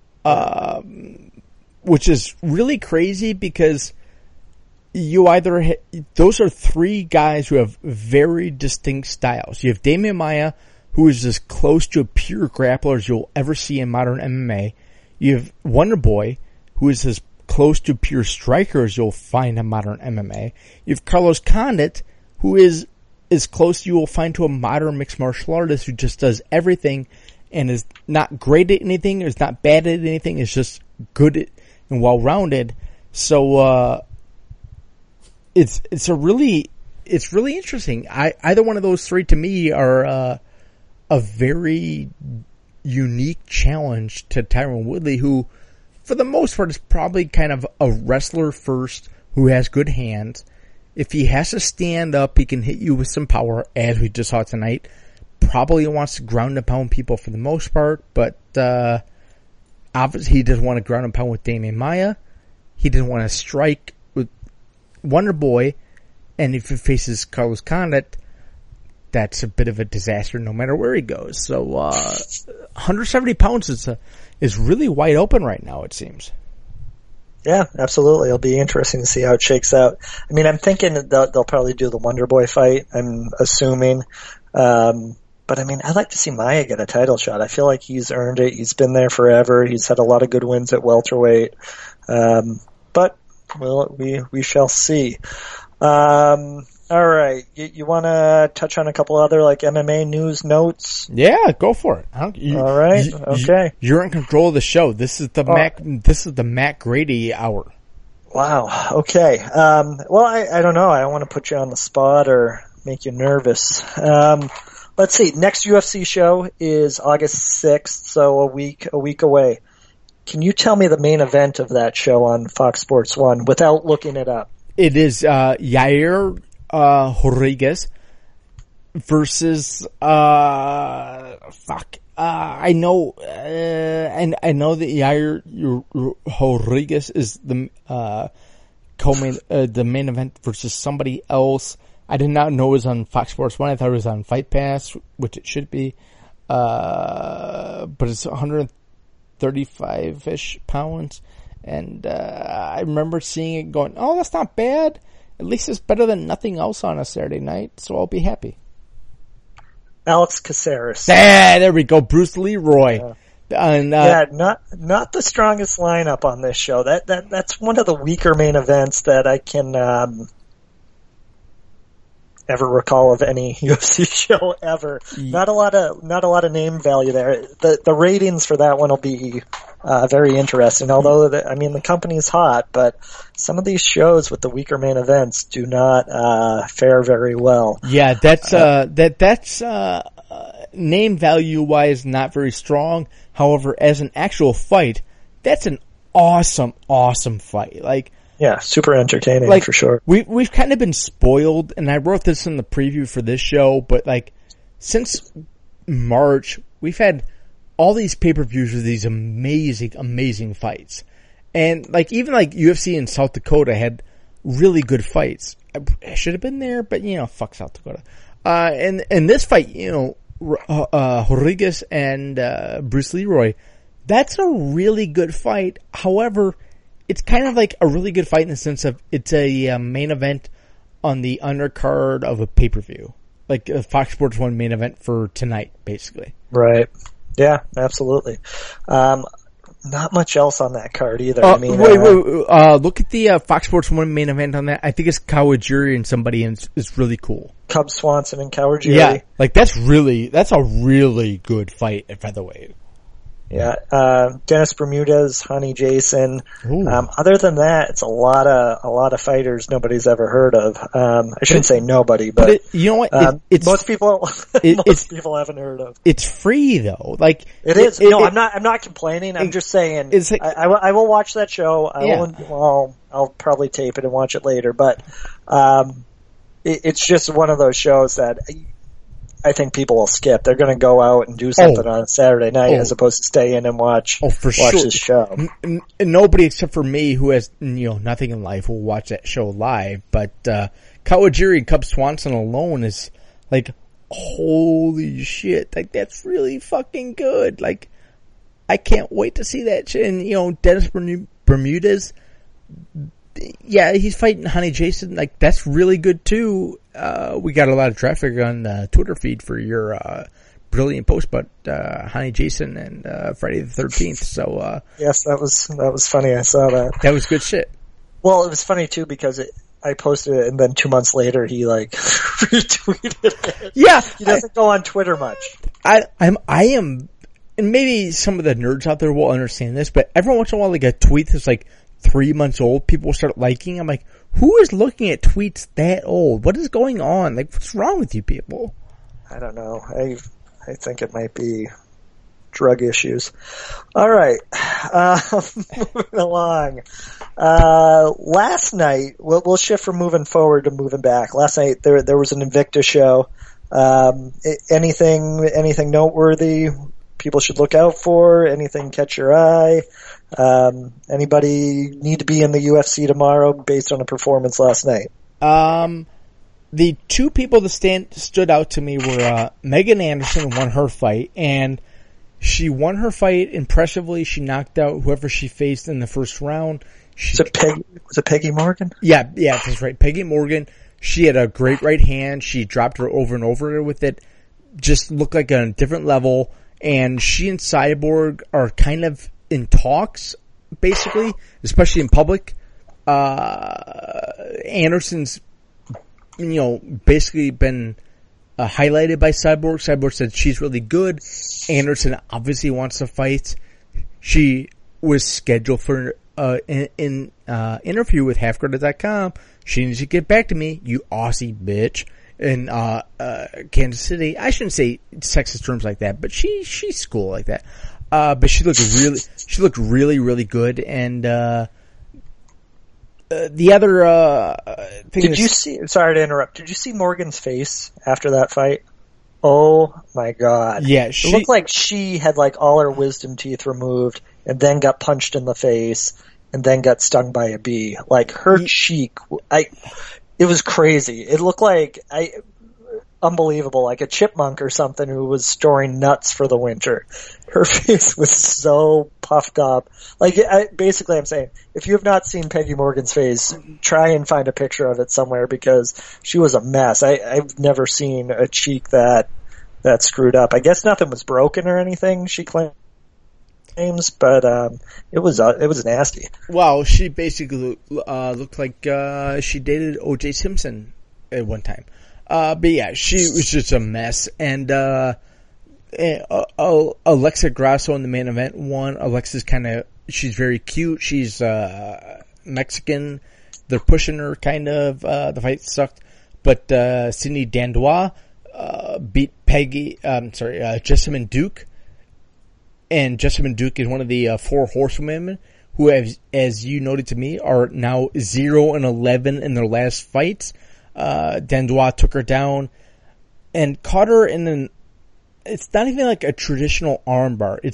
which is really crazy because you either those are 3 guys who have very distinct styles. You have Damian Maia, who is as close to a pure grappler as you'll ever see in modern MMA. You have Wonder Boy, who is as close to pure striker as you'll find in modern MMA. You have Carlos Condit, who is as close as you will find to a modern mixed martial artist who just does everything and is not great at anything, is not bad at anything, is just good and well-rounded. So, it's really interesting. Either one of those 3 to me are a very unique challenge to Tyron Woodley, who for the most part is probably kind of a wrestler first who has good hands. If he has to stand up, he can hit you with some power, as we just saw tonight. Probably wants to ground and pound people for the most part, but obviously he doesn't want to ground and pound with Damian Maia. He didn't want to strike with Wonder Boy, and if he faces Carlos Condit, that's a bit of a disaster no matter where he goes. So 170 pounds is really wide open right now, it seems. Yeah, absolutely. It'll be interesting to see how it shakes out. I mean, I'm thinking that they'll probably do the Wonder Boy fight, I'm assuming. But I mean, I'd like to see Maia get a title shot. I feel like he's earned it. He's been there forever. He's had a lot of good wins at welterweight. But we shall see. All right. You want to touch on a couple other like MMA news notes? Yeah, go for it. All right. Okay. You're in control of the show. This is the Matt Grady hour. Wow. Okay. Well, I don't know. I don't want to put you on the spot or make you nervous. Let's see. Next UFC show is August 6th, so a week away. Can you tell me the main event of that show on Fox Sports 1 without looking it up? It is Yair Rodriguez versus I know and I know that Yair Rodriguez is the the main event versus somebody else. I did not know it was on Fox Sports 1. I thought it was on Fight Pass, which it should be. But it's 135-ish pounds. And I remember seeing it going, oh, that's not bad. At least it's better than nothing else on a Saturday night, so I'll be happy. Alex Caceres. There we go. Bruce Leroy. Not the strongest lineup on this show. That's one of the weaker main events that I can ever recall of any UFC show ever. Not a lot of name value there. The ratings for that one will be very interesting. Although the company's hot, but some of these shows with the weaker main events do not fare very well. Yeah, that's name value wise not very strong. However, as an actual fight, that's an awesome fight. Like, yeah, super entertaining, for sure. We've kind of been spoiled, and I wrote this in the preview for this show, but like, since March, we've had all these pay-per-views with these amazing fights. And like, even like UFC in South Dakota had really good fights. I should have been there, but fuck South Dakota. And this fight, Rodriguez and Bruce Leroy, that's a really good fight. However, it's kind of like a really good fight in the sense of it's a main event on the undercard of a pay-per-view. Like a Fox Sports 1 main event for tonight, basically. Right. Yeah, absolutely. Not much else on that card either. Wait. Look at the Fox Sports 1 main event on that. I think it's Kawajiri and somebody, and it's really cool. Cub Swanson and Kawajiri. Yeah, like that's a really good fight at featherweight. Yeah, Dennis Bermudez, Honey Jason. Other than that, it's a lot of fighters nobody's ever heard of. I shouldn't say nobody, but you know what? Most people haven't heard of. It's free though. Like it is. I'm not complaining. I'm just saying. It's like, I will watch that show. I'll probably tape it and watch it later. But it's just one of those shows that I think people will skip. They're going to go out and do something on a Saturday night as opposed to stay in and watch this show. Nobody except for me who has nothing in life will watch that show live. But Kawajiri and Cub Swanson alone is like, holy shit! Like that's really fucking good. Like I can't wait to see that shit. And Dennis Bermudez. Yeah, he's fighting Honey Jason. Like, that's really good, too. We got a lot of traffic on the Twitter feed for your brilliant post about Honey Jason and Friday the 13th. So, yes, that was funny. I saw that. That was good shit. Well, it was funny, too, because I posted it, and then 2 months later, he, retweeted it. Yeah. He doesn't go on Twitter much. I am, and maybe some of the nerds out there will understand this, but every once in a while, like, a tweet that's, 3 months old, people will start liking. I'm like, who is looking at tweets that old? What is going on? Like, what's wrong with you people? I don't know. I think it might be drug issues. All right. Moving along. Last night, we'll shift from moving forward to moving back. Last night, there was an Invicta show. Anything noteworthy people should look out for? Anything catch your eye? Anybody need to be in the UFC tomorrow based on a performance last night? The two people that stood out to me were Megan Anderson won her fight, and she won her fight impressively. She knocked out whoever she faced in the first round. Was it Peggy Morgan? Yeah, that's right. Peggy Morgan. She had a great right hand. She dropped her over and over with it. Just looked like a different level. And she and Cyborg are kind of in talks, basically, especially in public. Anderson's, basically been highlighted by Cyborg. Cyborg said she's really good. Anderson obviously wants to fight. She was scheduled for an interview with Halfcredit.com. She needs to get back to me, you Aussie bitch. In Kansas City, I shouldn't say sexist terms like that, but she's cool like that. But she looked really, really good. And the other thing. Sorry to interrupt. Did you see Morgan's face after that fight? Oh my god! Yeah, it looked like she had all her wisdom teeth removed, and then got punched in the face, and then got stung by a bee. Like her cheek, it was crazy. It looked unbelievable, like a chipmunk or something who was storing nuts for the winter. Her face was so puffed up. Basically I'm saying, if you have not seen Peggy Morgan's face, try and find a picture of it somewhere because she was a mess. I've never seen a cheek that screwed up. I guess nothing was broken or anything, she claims, but it was nasty. Well, she basically looked like she dated O.J. Simpson at one time. But yeah, she was just a mess. And Alexa Grasso in the main event won. Alexa's she's very cute. She's Mexican. They're pushing her kind of. The fight sucked. But Sydney Dandois beat Jessamine Duke. And Jessamine Duke is one of the four horsewomen who, as you noted to me, are now 0-11 in their last fights. Dandois took her down and caught her in it's not even like a traditional armbar. It's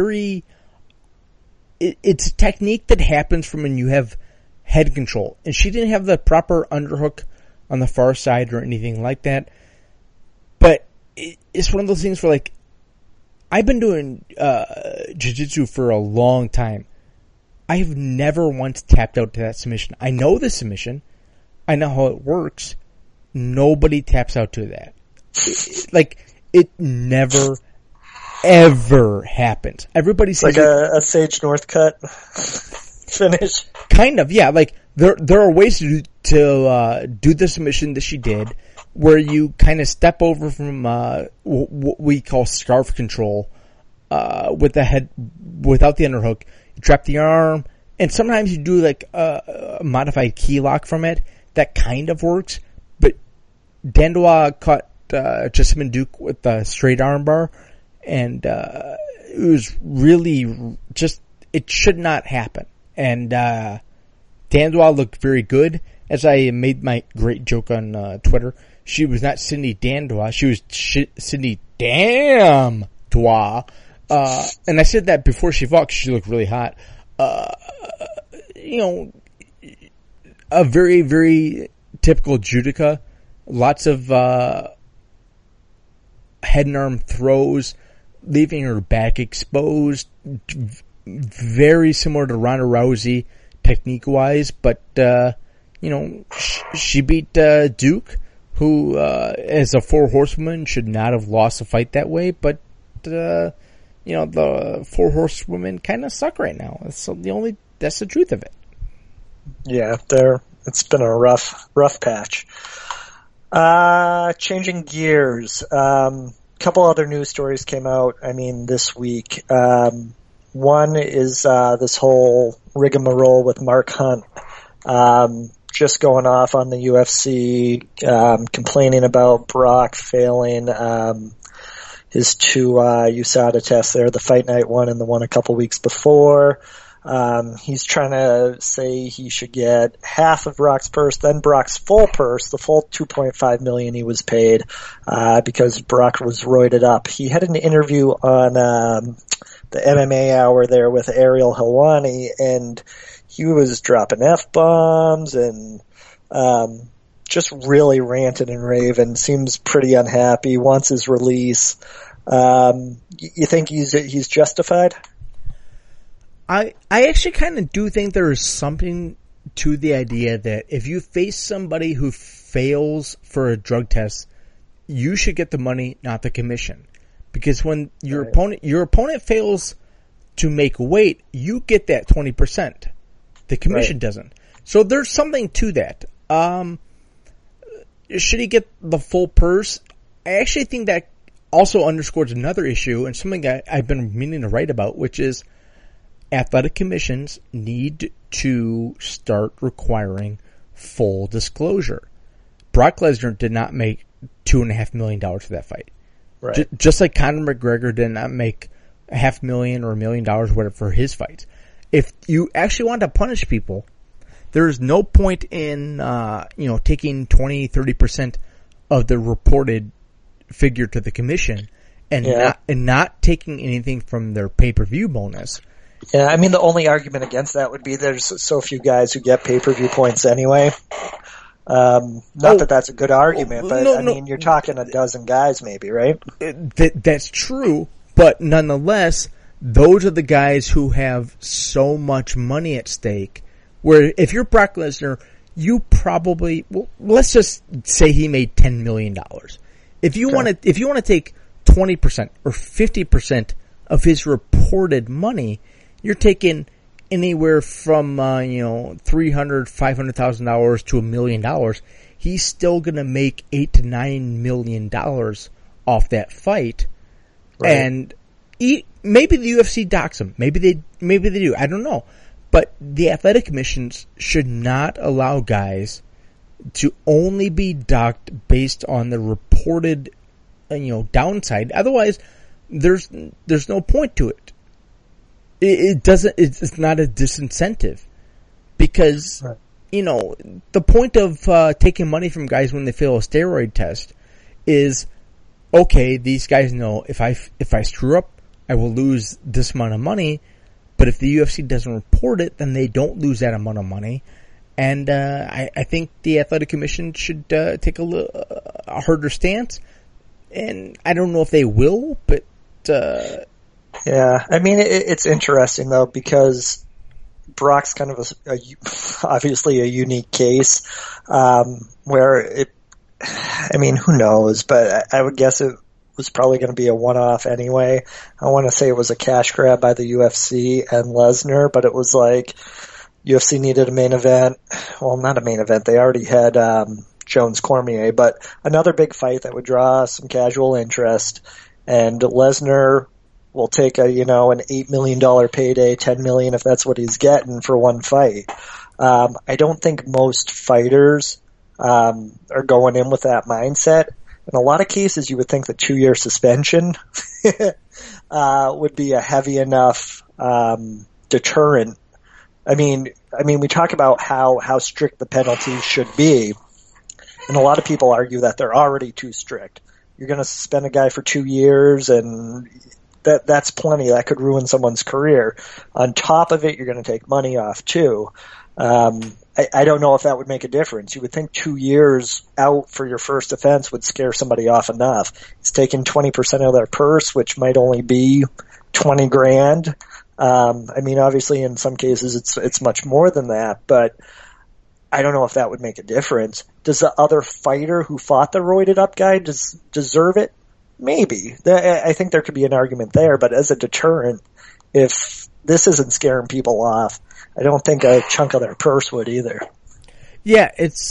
it's a technique that happens from when you have head control. And she didn't have the proper underhook on the far side or anything like that. But it's one of those things where, like, I've been doing jiu-jitsu for a long time. I have never once tapped out to that submission. I know the submission. I know how it works. Nobody taps out to that. It never, ever happens. Everybody says like a Sage Northcutt finish. Kind of, yeah. Like, there are ways to do the submission that she did, where you kind of step over from what we call scarf control with the head, without the underhook. You trap the arm, and sometimes you do like a modified key lock from it. That kind of works, but Dandois caught Jessamine Duke with the straight arm bar, and it was really just, it should not happen. And Dandois looked very good. As I made my great joke on Twitter, she was not Cindy Dandois, she was Cindy Damn Dois. And I said that before she fought, 'cause she looked really hot. A very, very typical judoka. Lots of head and arm throws, leaving her back exposed. Very similar to Ronda Rousey technique-wise, but she beat Duke, who as a 4 horsewoman should not have lost a fight that way, but the 4 horsewomen kind of suck right now. That's the truth of it. Yeah, it's been a rough patch. Changing gears. Couple other news stories came out, this week. One is this whole rigmarole with Mark Hunt. Just going off on the UFC, complaining about Brock failing his 2 USADA tests there, the Fight Night one and the one a couple weeks before. He's trying to say he should get half of Brock's purse, then Brock's full purse, the full $2.5 million he was paid, because Brock was roided up. He had an interview on the MMA Hour there with Ariel Helwani, and he was dropping F-bombs and just really ranting and raving. Seems pretty unhappy, wants his release. You think he's justified? I actually kind of do think there is something to the idea that if you face somebody who fails for a drug test, you should get the money, not the commission. Because when your opponent fails to make weight, you get that 20%. The commission doesn't. So there's something to that. Should he get the full purse? I actually think that also underscores another issue, and something I've been meaning to write about, which is athletic commissions need to start requiring full disclosure. Brock Lesnar did not make $2.5 million for that fight. Right. Just like Conor McGregor did not make $500,000 or $1 million, whatever, for his fights. If you actually want to punish people, there's no point in, taking 20-30% of the reported figure to the commission and not taking anything from their pay-per-view bonus. Yeah, the only argument against that would be there's so few guys who get pay-per-view points anyway. That that's a good argument, but you're talking a dozen guys maybe, right? That's true, but nonetheless, those are the guys who have so much money at stake, where if you're Brock Lesnar, you probably, let's just say he made $10 million. If you want to take 20% or 50% of his reported money, you're taking anywhere from $300,000, $500,000 to $1 million. He's still going to make $8 to $9 million off that fight, right. And maybe the UFC docks him. Maybe they do. I don't know. But the athletic commissions should not allow guys to only be docked based on the reported, downside. Otherwise, there's no point to it. It's not a disincentive, because, right. The point of taking money from guys when they fail a steroid test is, okay, these guys know if I screw up, I will lose this amount of money, but if the UFC doesn't report it, then they don't lose that amount of money. And I think the athletic commission should take a harder stance. and I don't know if they will, but yeah, I mean it's interesting though because Brock's kind of obviously a unique case where it. I mean, who knows? But I would guess it was probably going to be a one-off anyway. I want to say it was a cash grab by the UFC and Lesnar, but it was like UFC needed a main event. Well, not a main event. They already had Jones Cormier, but another big fight that would draw some casual interest. And Lesnar will take an $8 million payday, $10 million if that's what he's getting for one fight. I don't think most fighters are going in with that mindset. In a lot of cases, you would think the 2-year suspension would be a heavy enough deterrent. I mean, we talk about how strict the penalties should be, and a lot of people argue that they're already too strict. You're going to suspend a guy for 2 years, and that's plenty. That could ruin someone's career. On top of it, you're going to take money off too. I don't know if that would make a difference. You would think 2 years out for your first offense would scare somebody off enough. It's taking 20% of their purse, which might only be $20,000. I mean, obviously in some cases it's much more than that, but I don't know if that would make a difference. Does the other fighter who fought the roided up guy deserve it? Maybe. I think there could be an argument there, but as a deterrent, if this isn't scaring people off, I don't think a chunk of their purse would either. Yeah,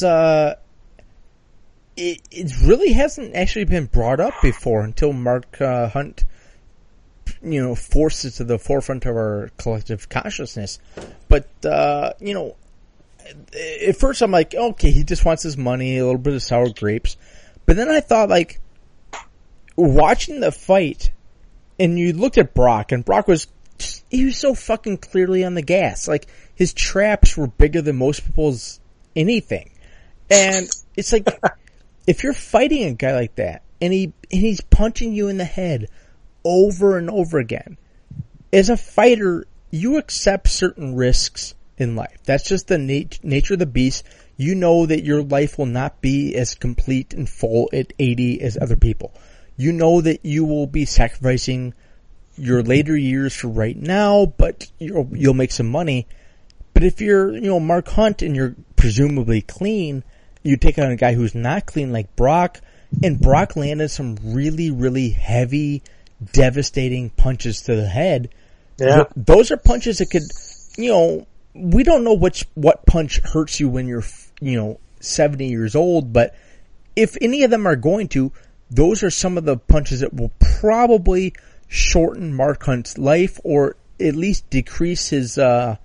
it really hasn't actually been brought up before until Mark Hunt, forced it to the forefront of our collective consciousness. But, at first I'm like, okay, he just wants his money, a little bit of sour grapes. But then I thought, like, watching the fight, and you looked at Brock, and Brock he was so fucking clearly on the gas. Like, his traps were bigger than most people's anything. And it's like, if you're fighting a guy like that, and he's punching you in the head over and over again, as a fighter, you accept certain risks in life. That's just the nature of the beast. You know that your life will not be as complete and full at 80 as other people. You know that you will be sacrificing your later years for right now, but you'll make some money. But if you're, Mark Hunt and you're presumably clean, you take on a guy who's not clean like Brock, and Brock landed some really, really heavy, devastating punches to the head. Yeah. Those are punches that could, we don't know what punch hurts you when you're, 70 years old, but if any of them are going to, those are some of the punches that will probably shorten Mark Hunt's life, or at least decrease his, ability.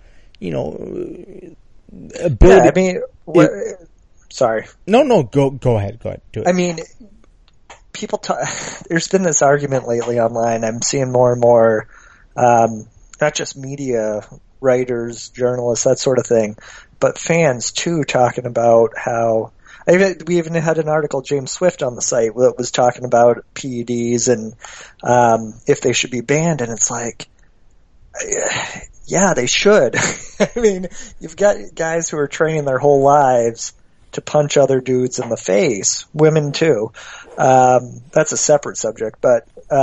Yeah, I mean, sorry. No, go ahead, do it. I mean, people there's been this argument lately online. I'm seeing more and more, not just media, writers, journalists, that sort of thing, but fans too, talking about how, we even had an article, James Swift on the site, that was talking about PEDs and if they should be banned, and it's like, yeah, they should. I mean, you've got guys who are training their whole lives to punch other dudes in the face, women too. That's a separate subject, but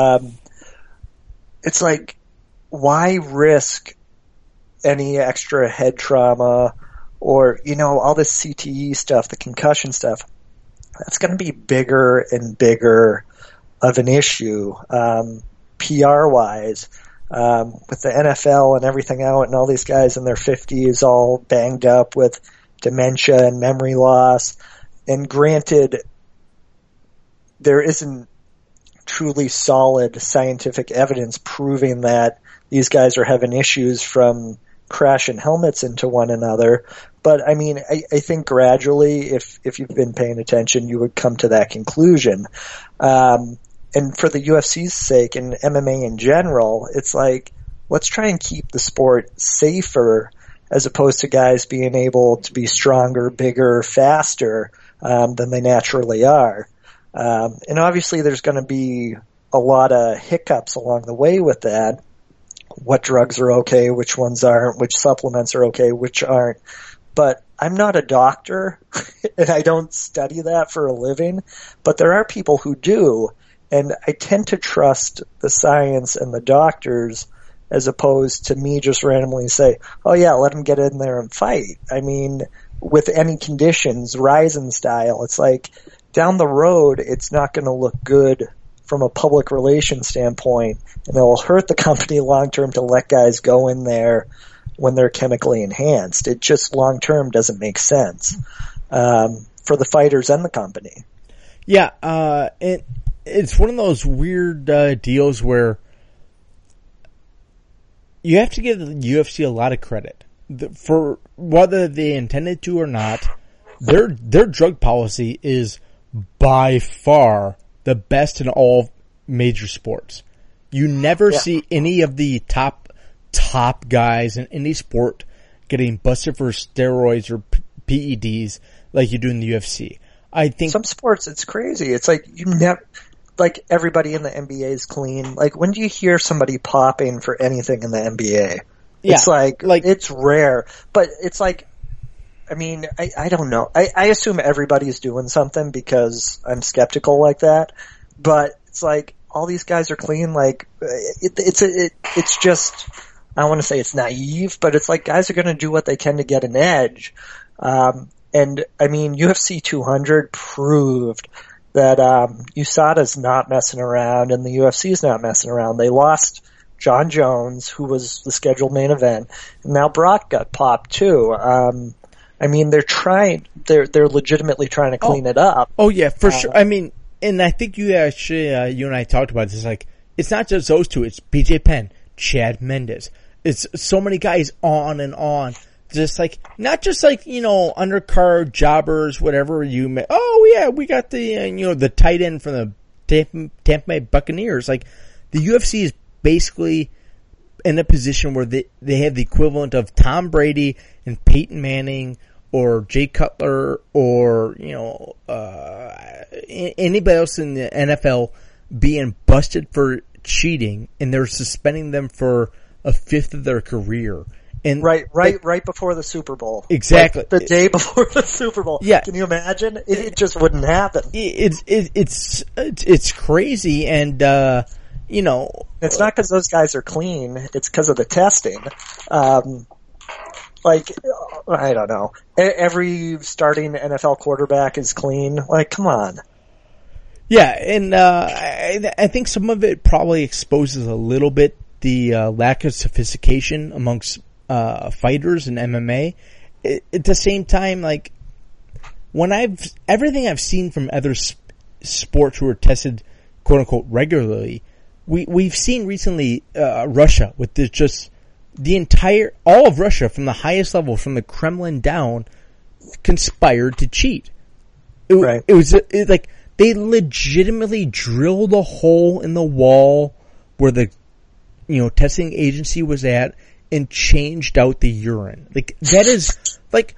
it's like, why risk any extra head trauma or, all this CTE stuff, the concussion stuff? That's going to be bigger and bigger of an issue, PR-wise, with the NFL and everything out, and all these guys in their 50s all banged up with dementia and memory loss. And granted, there isn't truly solid scientific evidence proving that these guys are having issues from crashing helmets into one another. But I mean, I think gradually, if you've been paying attention, you would come to that conclusion. And for the UFC's sake and MMA in general, it's like, let's try and keep the sport safer as opposed to guys being able to be stronger, bigger, faster than they naturally are. And obviously there's going to be a lot of hiccups along the way with that. What drugs are okay, which ones aren't, which supplements are okay, which aren't. But I'm not a doctor, and I don't study that for a living, but there are people who do, And I tend to trust the science and the doctors as opposed to me just randomly say, oh yeah, let them get in there and fight. I mean, with any conditions, Ryzen style, it's like down the road, it's not going to look good from a public relations standpoint, and it will hurt the company long term to let guys go in there when they're chemically enhanced. It just long term doesn't make sense for the fighters and the company. Yeah, it's one of those weird deals where you have to give the UFC a lot of credit for whether they intended to or not. Their drug policy is by far the best in all major sports. You never see any of the top guys in any sport getting busted for steroids or PEDs like you do in the UFC. I think some sports it's crazy. It's like you never, like everybody in the NBA is clean. Like when do you hear somebody popping for anything in the NBA? It's like it's rare, but it's like, I mean, I don't know. I assume everybody's doing something because I'm skeptical like that, but it's like all these guys are clean. Like it's just, I don't want to say it's naive, but it's like guys are going to do what they can to get an edge. And I mean, UFC 200 proved that USADA's not messing around and the UFC's not messing around. They lost John Jones, who was the scheduled main event, and now Brock got popped too. I mean, they're legitimately trying to clean it up. Oh yeah, for sure. I mean, and I think you actually, you and I talked about this, like, it's not just those two, it's BJ Penn, Chad Mendes. It's so many guys on and on. Just like, not just like, you know, undercard jobbers, whatever you may, oh yeah, we got the, you know, the tight end from the Tampa Bay Buccaneers. Like, the UFC is basically in a position where they have the equivalent of Tom Brady and Peyton Manning or Jay Cutler or, you know, anybody else in the NFL being busted for cheating, and they're suspending them for a fifth of their career. And right before the Super Bowl. Exactly. Like the day before the Super Bowl. Yeah. Can you imagine? It just wouldn't happen. It's crazy, and you know, it's not because those guys are clean. It's because of the testing. Like, I don't know. Every starting NFL quarterback is clean. Like, come on. Yeah, and I think some of it probably exposes a little bit the lack of sophistication amongst fighters in MMA. At the same time, like, when everything I've seen from other sports who are tested, quote unquote, regularly, we've seen recently Russia with this all of Russia from the highest level, from the Kremlin down, conspired to cheat. It was like they legitimately drilled a hole in the wall where the, you know, testing agency was at and changed out the urine. Like, that is like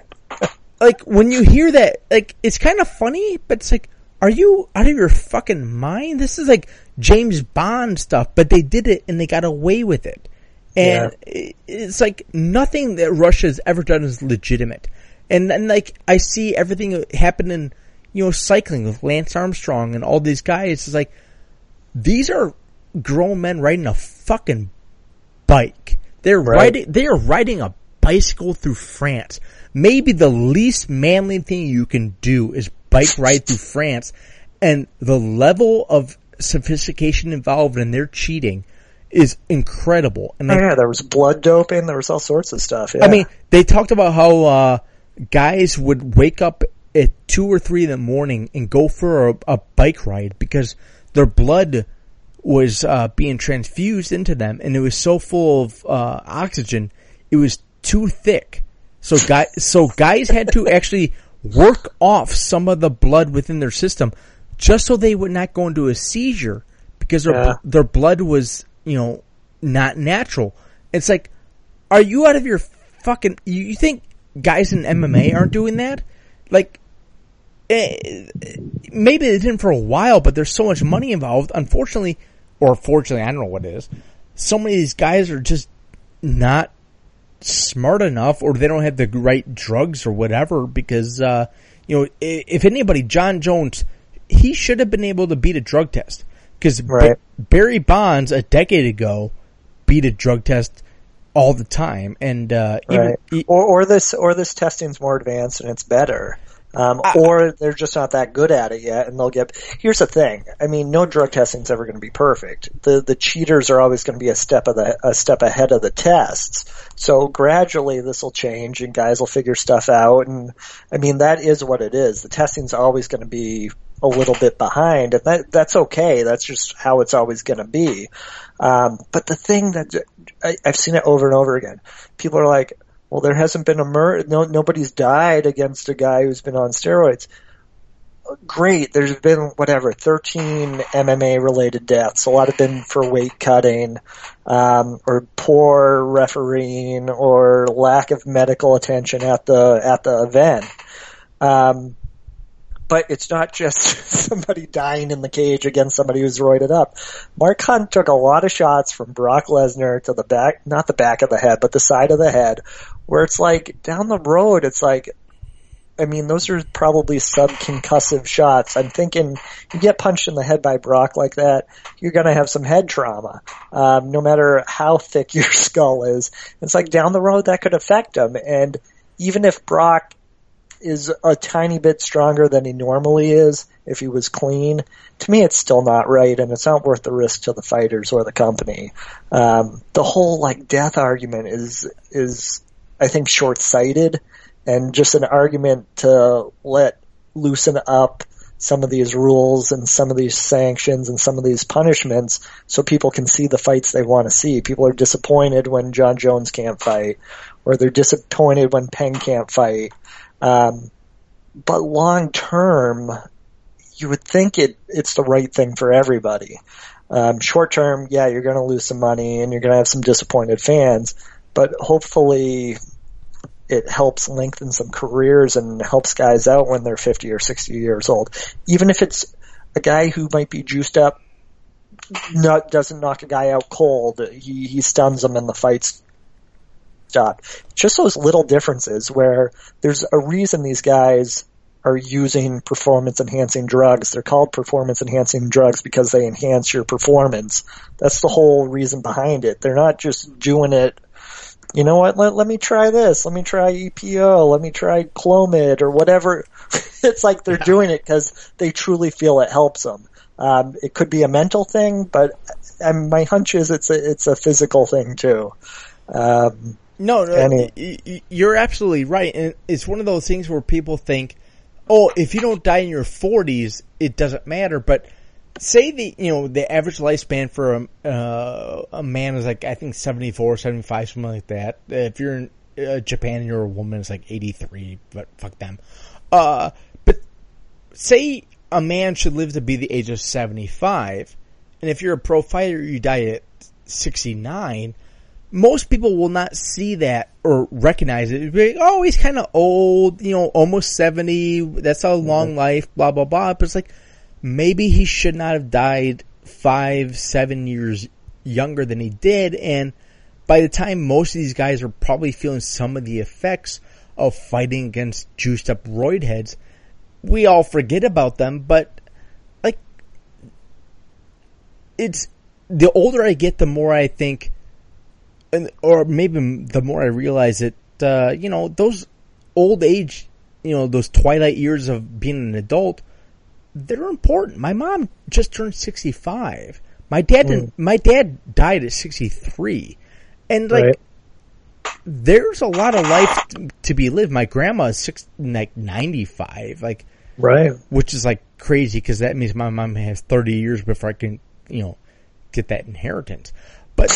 when you hear that, like, it's kind of funny, but it's like, are you out of your fucking mind? This is like James Bond stuff, but they did it and they got away with it. And it's like nothing that Russia's ever done is legitimate. And then, like, I see everything happen in, you know, cycling with Lance Armstrong and all these guys. It's like, these are grown men riding a fucking bike. They are riding a bicycle through France. Maybe the least manly thing you can do is bike ride through France, and the level of sophistication involved in their cheating is incredible. And there was blood doping, there was all sorts of stuff. Yeah. I mean, they talked about how guys would wake up at 2 or 3 in the morning and go for a bike ride because their blood was being transfused into them, and it was so full of oxygen, it was too thick. So guys had to actually work off some of the blood within their system just so they would not go into a seizure because their blood was, you know, not natural. It's like, are you out of your fucking... You think guys in MMA aren't doing that? Like, maybe they didn't for a while, but there's so much money involved. Unfortunately, or fortunately, I don't know what it is. So many of these guys are just not smart enough, or they don't have the right drugs or whatever, because, you know, if anybody, John Jones he should have been able to beat a drug test. Because Barry Bonds, a decade ago, beat a drug test all the time. And or this testing's more advanced and it's better. Or they're just not that good at it yet, and they'll get. Here's the thing. I mean, no drug testing's ever going to be perfect. The cheaters are always going to be a step ahead of the tests. So gradually, this will change, and guys will figure stuff out. And I mean, that is what it is. The testing's always going to be a little bit behind, and that's okay. That's just how it's always going to be. But the thing that I've seen it over and over again. People are like, well, there hasn't been a murder. Nobody's died against a guy who's been on steroids. Great. There's been, 13 MMA-related deaths. A lot have been for weight cutting, or poor refereeing, or lack of medical attention at the event. But it's not just somebody dying in the cage against somebody who's roided up. Mark Hunt took a lot of shots from Brock Lesnar to the back, not the back of the head, but the side of the head, where it's like, down the road, it's like, I mean, those are probably subconcussive shots. I'm thinking, you get punched in the head by Brock like that, you're gonna have some head trauma. No matter how thick your skull is. It's like, down the road, that could affect him. And even if Brock is a tiny bit stronger than he normally is if he was clean, to me it's still not right, and it's not worth the risk to the fighters or the company. The whole death argument is I think short-sighted, and just an argument to loosen up some of these rules and some of these sanctions and some of these punishments so people can see the fights they want to see. People are disappointed when John Jones can't fight, or they're disappointed when Penn can't fight. But long term, you would think it's the right thing for everybody. Short term, yeah, you're going to lose some money and you're going to have some disappointed fans, but hopefully it helps lengthen some careers and helps guys out when they're 50 or 60 years old. Even if it's a guy who might be juiced up, doesn't knock a guy out cold, he stuns him and the fight's stop. Just those little differences where there's a reason these guys are using performance-enhancing drugs. They're called performance-enhancing drugs because they enhance your performance. That's the whole reason behind it. They're not just doing it, you know what, let me try this. Let me try EPO. Let me try Clomid or whatever. It's like they're doing it because they truly feel it helps them. It could be a mental thing, but my hunch is it's a physical thing too. No, you're absolutely right. And it's one of those things where people think, oh, if you don't die in your 40s, it doesn't matter. But say the average lifespan for a man is I think 74, 75, something like that. If you're in Japan and you're a woman, it's 83, but fuck them. But say a man should live to be the age of 75, and if you're a pro fighter, you die at 69, most people will not see that or recognize it. It'd be like, oh, he's kind of old, almost 70. That's a long life, blah, blah, blah. But it's maybe he should not have died 5-7 years younger than he did. And by the time most of these guys are probably feeling some of the effects of fighting against juiced up roid heads, we all forget about them. But it's the older I get, the more I think, or maybe the more I realize it, those old age, those twilight years of being an adult, they're important. My mom just turned 65. My dad died at 63. And there's a lot of life to be lived. My grandma is 95, right. Which is crazy because that means my mom has 30 years before I can, get that inheritance. But,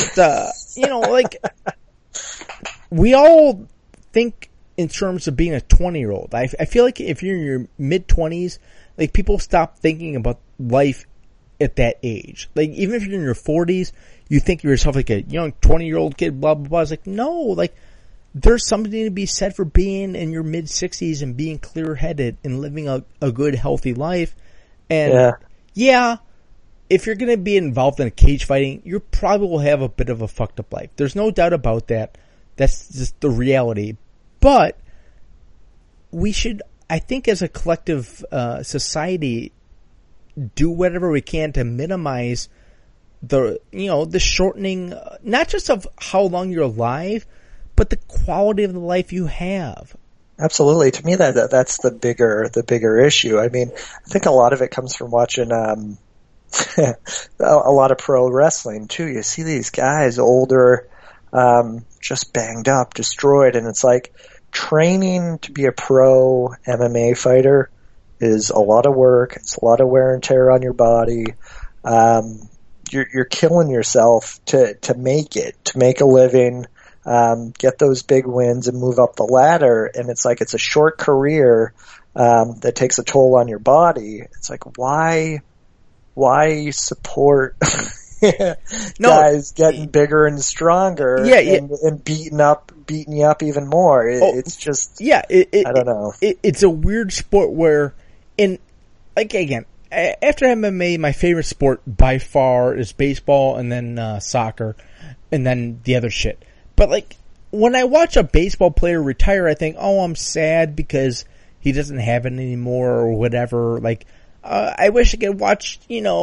we all think in terms of being a 20-year-old. I feel like if you're in your mid-20s, people stop thinking about life at that age. Even if you're in your 40s, you think of yourself like a young 20-year-old kid, blah, blah, blah. It's no, there's something to be said for being in your mid-60s and being clear-headed and living a good, healthy life. And, yeah, if you're going to be involved in a cage fighting, you probably will have a bit of a fucked up life. There's no doubt about that. That's just the reality. But we should, I think as a collective society, do whatever we can to minimize the shortening, not just of how long you're alive, but the quality of the life you have. Absolutely. To me, that's the bigger issue. I mean, I think a lot of it comes from watching a lot of pro wrestling too. You see these guys older, just banged up, destroyed, and it's like training to be a pro MMA fighter is a lot of work. It's a lot of wear and tear on your body. You're killing yourself to make it, to make a living, get those big wins and move up the ladder. And it's like, it's a short career, that takes a toll on your body. It's like, why support guys getting bigger and stronger and beating you up even more? It's just, I don't know. It's a weird sport where, again, after MMA, my favorite sport by far is baseball, and then soccer, and then the other shit. But like, when I watch a baseball player retire, I think, oh, I'm sad because he doesn't have it anymore or whatever. Like, I wish I could watch,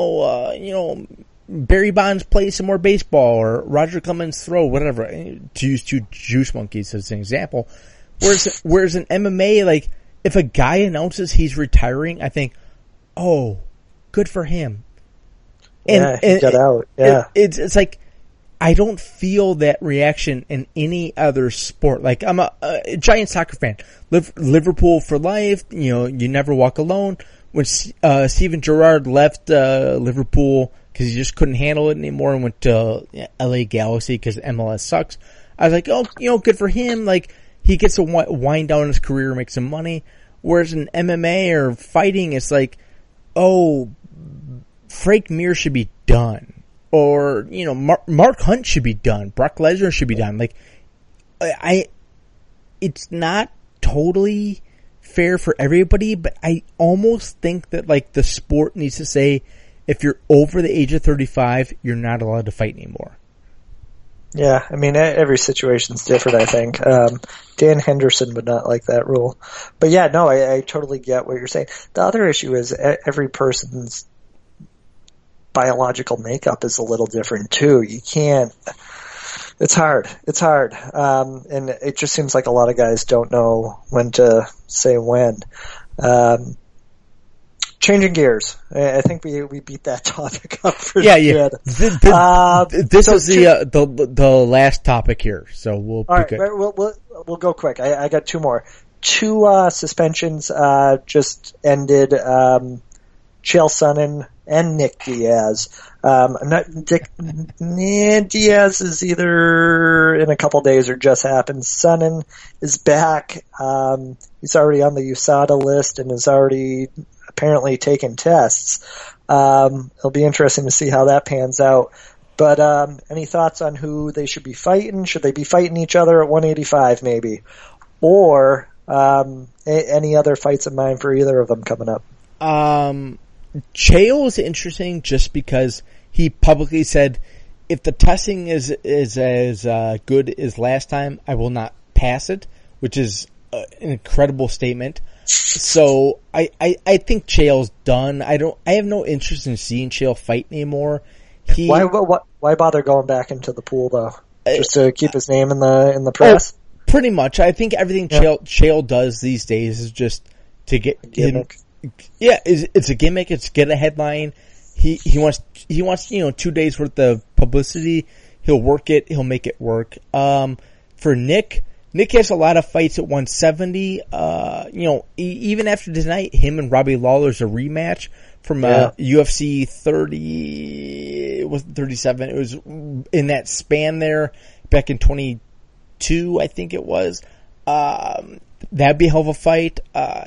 Barry Bonds play some more baseball, or Roger Clemens throw, whatever. To use two Juice Monkeys as an example. Whereas in MMA, like, if a guy announces he's retiring, I think, oh, good for him. And he got out. Yeah. It's like, I don't feel that reaction in any other sport. Like, I'm a giant soccer fan. Liverpool for life. You never walk alone. When Steven Gerrard left Liverpool because he just couldn't handle it anymore and went to LA Galaxy because MLS sucks, I was like, oh, good for him. Like, he gets to wind down his career, make some money. Whereas in MMA or fighting, it's like, oh, Frank Mir should be done. Or, Mark Hunt should be done. Brock Lesnar should be done. Like, it's not totally fair for everybody, but I almost think that, like, the sport needs to say, if you're over the age of 35, you're not allowed to fight anymore. Yeah, I mean, every situation's different, I think. Dan Henderson would not like that rule. But yeah, no, I totally get what you're saying. The other issue is every person's biological makeup is a little different too. You can't, it's hard. And it just seems like a lot of guys don't know when to say when. Changing gears. I think we beat that topic up pretty good. This is the last topic here, so we'll be good. We'll go quick. I got two more. Two suspensions just ended. Chael Sonnen and Nick Diaz. Diaz is either in a couple days or just happened. Sonnen is back. He's already on the USADA list and is already apparently taking tests. It'll be interesting to see how that pans out. But any thoughts on who they should be fighting? Should they be fighting each other at 185 maybe? Or any other fights in mind for either of them coming up? Chael is interesting just because he publicly said, if the testing is as good as last time, I will not pass it, which is an incredible statement. So I think Chael's done. I have no interest in seeing Chael fight anymore. Why bother going back into the pool though? Just to keep his name in the press? Pretty much. I think everything Chael does these days is just to get it's a gimmick. It's get a headline. He wants 2 days worth of publicity. He'll work it. He'll make it work. For Nick has a lot of fights at 170. Even after tonight, him and Robbie Lawler's a rematch from UFC 30. It wasn't 37. It was in that span there back in 22, I think it was. That'd be a hell of a fight.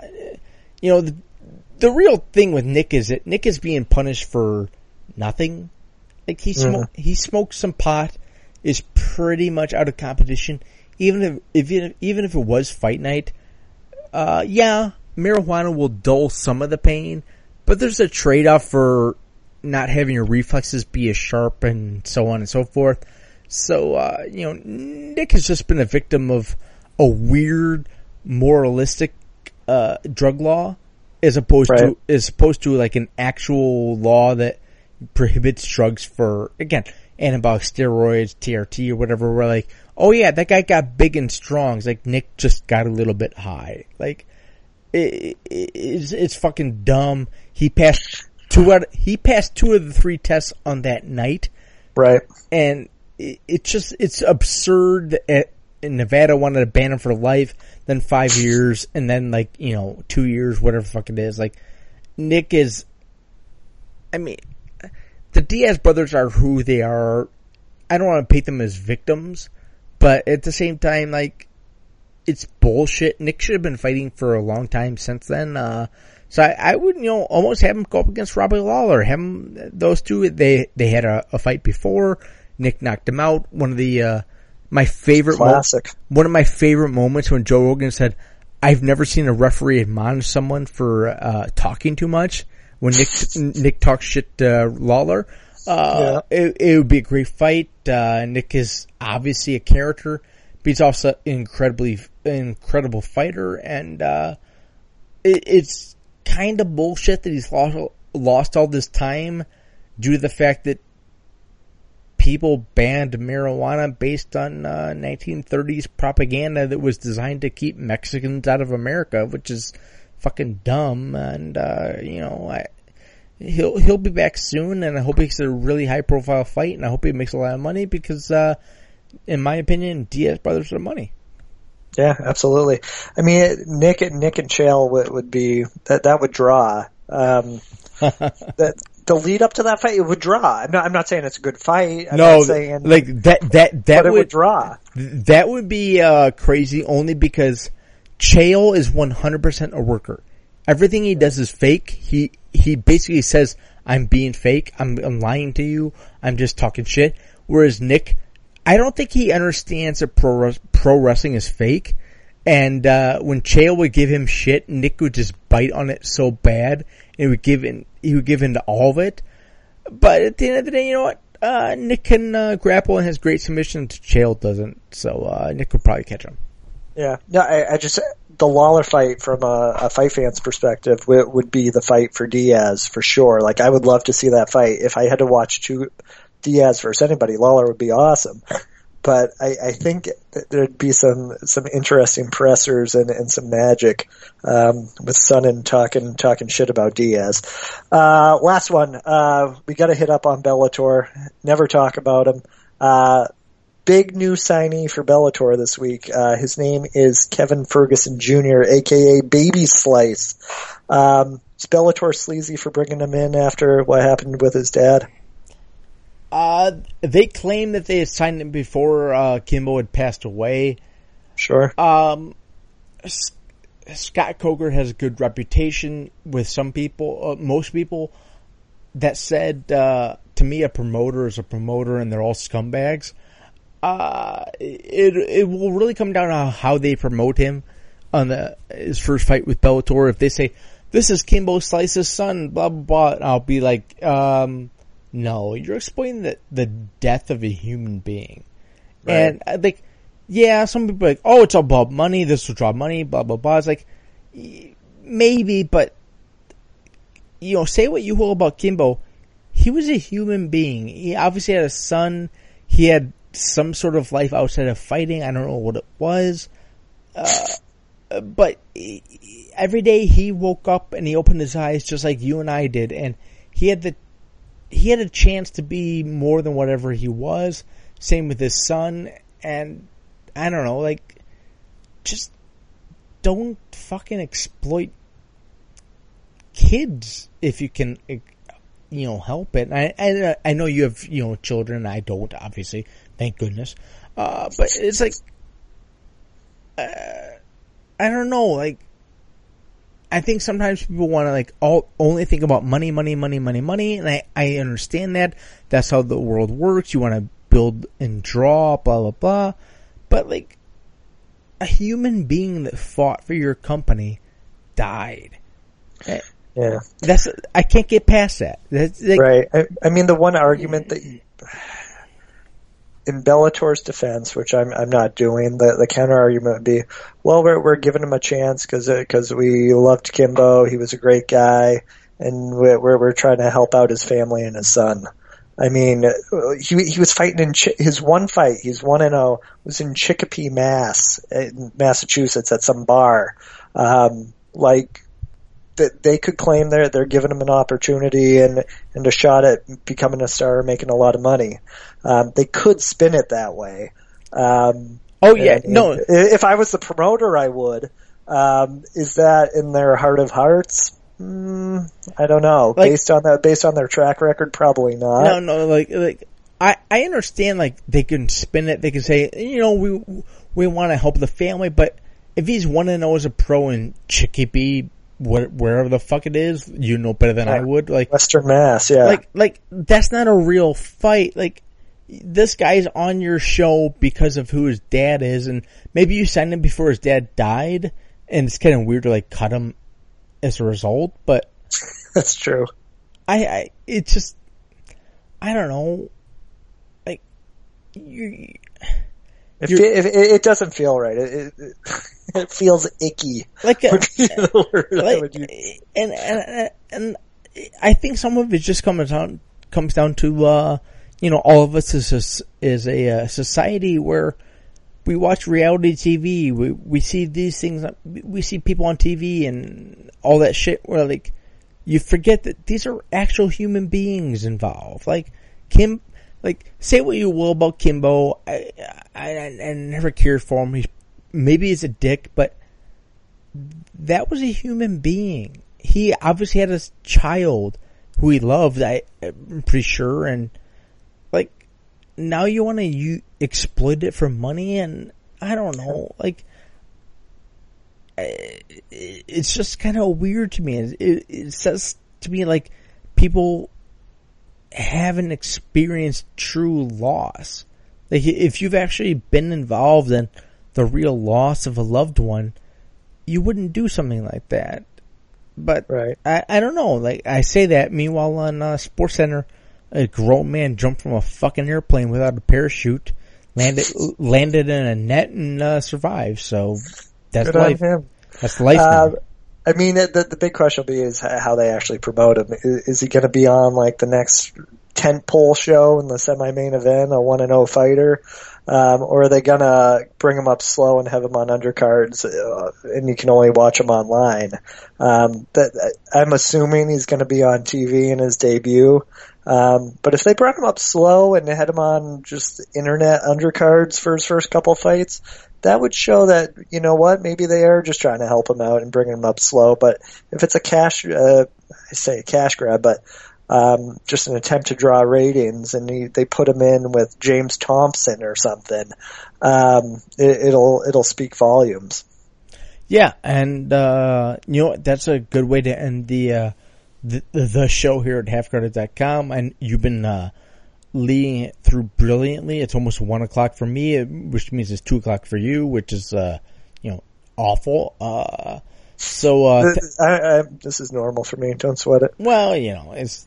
The real thing with Nick is that Nick is being punished for nothing. Like he smoked some pot, is pretty much out of competition. Even if it was fight night, marijuana will dull some of the pain, but there's a trade-off for not having your reflexes be as sharp and so on and so forth. So, Nick has just been a victim of a weird moralistic drug law as opposed to like an actual law that prohibits drugs for, again, anabolic steroids, TRT or whatever. We're like, oh yeah, that guy got big and strong. It's like Nick just got a little bit high. Like, it's fucking dumb. He passed two of the 3 tests on that night. Right. And it's absurd that Nevada wanted to ban him for life, then 5 years, and then 2 years, whatever the fuck it is. Like, Nick is, I mean, the Diaz brothers are who they are. I don't want to paint them as victims, but at the same time, like, it's bullshit. Nick should have been fighting for a long time since then. So I would, almost have him go up against Robbie Lawler. Those two, they had a fight before. Nick knocked him out. One of the, my favorite one of my favorite moments when Joe Rogan said, I've never seen a referee admonish someone for, talking too much. When Nick talks shit to Lawler, it would be a great fight. Nick is obviously a character, but he's also an incredible fighter, and it's kind of bullshit that he's lost all this time due to the fact that people banned marijuana based on 1930s propaganda that was designed to keep Mexicans out of America, which is fucking dumb. And he'll be back soon, and I hope he gets a really high profile fight, and I hope he makes a lot of money because in my opinion, Diaz brothers are money. Yeah, absolutely. I mean, Nick and Chael would be that would draw. That the lead up to that fight, it would draw. I'm not saying it's a good fight. I'm not saying like that but it would draw. That would be crazy only because Chael is 100% a worker. Everything he does is fake. He basically says, I'm being fake. I'm lying to you. I'm just talking shit. Whereas Nick, I don't think he understands that pro wrestling is fake. And when Chael would give him shit, Nick would just bite on it so bad, and he would give in to all of it. But at the end of the day, you know what? Nick can grapple and has great submissions. Chael doesn't. So Nick would probably catch him. Yeah. No, I just, the Lawler fight from a fight fan's perspective would be the fight for Diaz for sure. Like, I would love to see that fight. If I had to watch Diaz versus anybody, Lawler would be awesome. But I think that there'd be some interesting pressers and some magic, with Sonnen talking shit about Diaz. Last one, we gotta hit up on Bellator. Never talk about him. Big new signee for Bellator this week. His name is Kevin Ferguson Jr., aka Baby Slice. Is Bellator sleazy for bringing him in after what happened with his dad? They claim that they had signed him before Kimbo had passed away. Sure. Scott Coker has a good reputation with some people, most people, that said to me a promoter is a promoter and they're all scumbags. It will really come down to how they promote him on his first fight with Bellator. If they say, this is Kimbo Slice's son, blah, blah, blah, I'll be like, no, you're explaining the death of a human being. Right. And like, yeah, some people are like, oh, it's all about money, this will draw money, blah, blah, blah. It's like, maybe, but, say what you will about Kimbo. He was a human being. He obviously had a son. He had some sort of life outside of fighting. I don't know what it was. But every day he woke up and he opened his eyes just like you and I did. And he had a chance to be more than whatever he was. Same with his son. And I don't know, like, just don't fucking exploit kids if you can, help it. I know you have, children. I don't, obviously. Thank goodness. But it's like, I don't know, like, I think sometimes people want to, like, only think about money, and I understand that. That's how the world works. You want to build and draw, blah, blah, blah. But, like, a human being that fought for your company died. Yeah. I can't get past that. That's like, right. I mean, the one argument that in Bellator's defense, which I'm not doing, the counter argument would be, well, we're giving him a chance because we loved Kimbo. He was a great guy, and we're trying to help out his family and his son. I mean, he was fighting in his one fight. He's 1-0. Was in Chicopee, Massachusetts, at some bar. They could claim they're giving him an opportunity and a shot at becoming a star, making a lot of money. They could spin it that way. If I was the promoter, I would. Is that in their heart of hearts? I don't know. Based on their track record, probably not. No. I understand. They can spin it. They can say, we want to help the family, but if he's 1-0 as a pro in Chicopee, wherever the fuck it is, better than I would. Western Mass, yeah. That's not a real fight. This guy's on your show because of who his dad is, and maybe you signed him before his dad died, and it's kind of weird to cut him as a result, but that's true. It's just, I don't know. It doesn't feel right. It feels icky. And I think some of it just comes down to all of us is a society where we watch reality TV. We see these things. We see people on TV and all that shit. Where you forget that these are actual human beings involved. Say what you will about Kimbo. I never cared for him. Maybe he's a dick, but that was a human being. He obviously had a child who he loved, I'm pretty sure, and now you want to exploit it for money, and I don't know, it's just kind of weird to me. It says to me people haven't experienced true loss. If you've actually been involved in the real loss of a loved one, you wouldn't do something like that. But right. I don't know. I say that. Meanwhile, on SportsCenter, a grown man jumped from a fucking airplane without a parachute, landed in a net, and survived. So that's good life. On him. That's life. Man. I mean, the big question will be is how they actually promote him. Is he going to be on the next tentpole show in the semi-main event, a 1-0 fighter? Or are they going to bring him up slow and have him on undercards, and you can only watch him online? I'm assuming he's going to be on TV in his debut. But if they brought him up slow and had him on just internet undercards for his first couple fights, that would show that, maybe they are just trying to help him out and bring him up slow. But if it's a cash grab, but just an attempt to draw ratings, and they put him in with James Thompson or something, it'll speak volumes. Yeah, and that's a good way to end the show here at halfguarded.com, and you've been leading it through brilliantly. It's almost 1 o'clock for me, which means it's 2 o'clock for you, which is awful. This is normal for me. Don't sweat it. Well, it's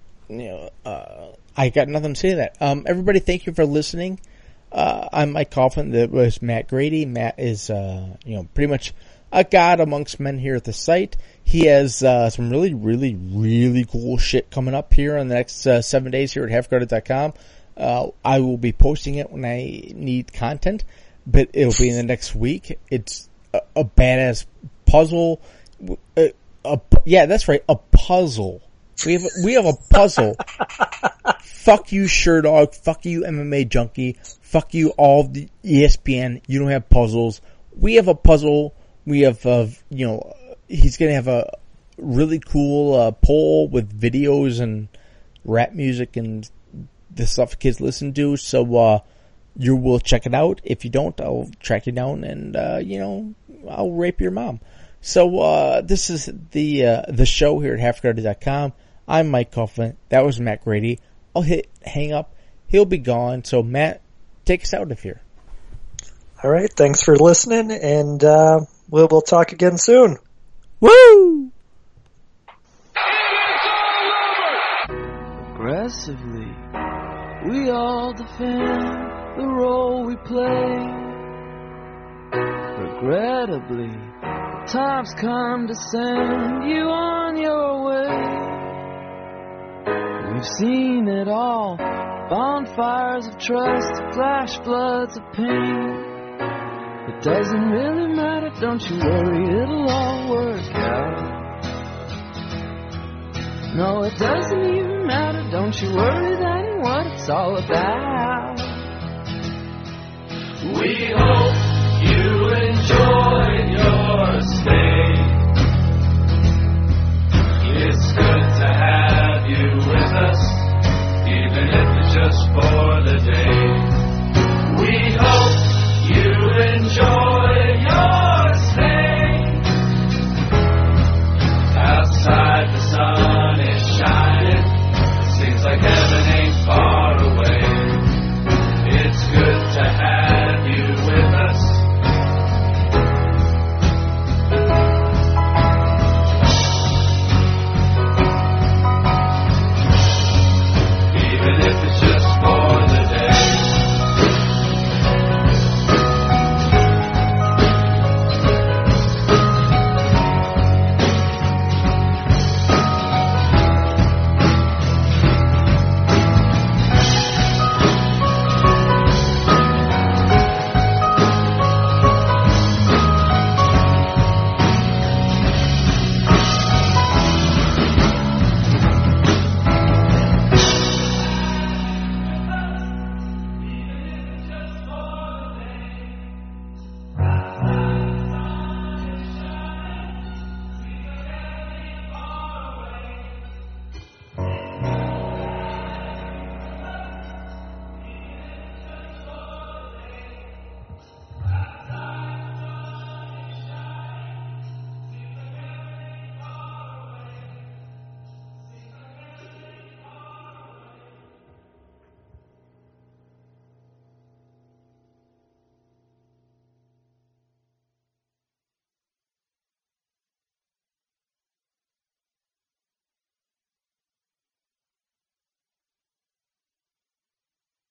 I got nothing to say to that. Everybody, thank you for listening. I'm Mike Coughlin. That was Matt Grady. Matt is pretty much a god amongst men here at the site. He has some really, really, really cool shit coming up here in the next 7 days here at halfguarded.com. I will be posting it when I need content, but it'll be in the next week. It's a badass puzzle. Yeah, that's right, a puzzle. We have a puzzle. Fuck you, Sherdog. Fuck you, MMA Junkie. Fuck you, all the ESPN. You don't have puzzles. We have a puzzle. We have, he's gonna have a really cool poll with videos and rap music and the stuff kids listen to. So you will check it out. If you don't, I'll track you down and I'll rape your mom. So this is the show here at halfguarded.com. I'm Mike Coughlin. That was Matt Grady. I'll hit hang up. He'll be gone. So Matt, take us out of here. All right. Thanks for listening, and we'll talk again soon. Woo! Aggressively. We all defend the role we play. Regrettably, the time's come to send you on your way. We've seen it all, bonfires of trust, flash floods of pain. It doesn't really matter, don't you worry, it'll all work out. No, it doesn't even matter, don't you worry, that ain't what it's all about. We hope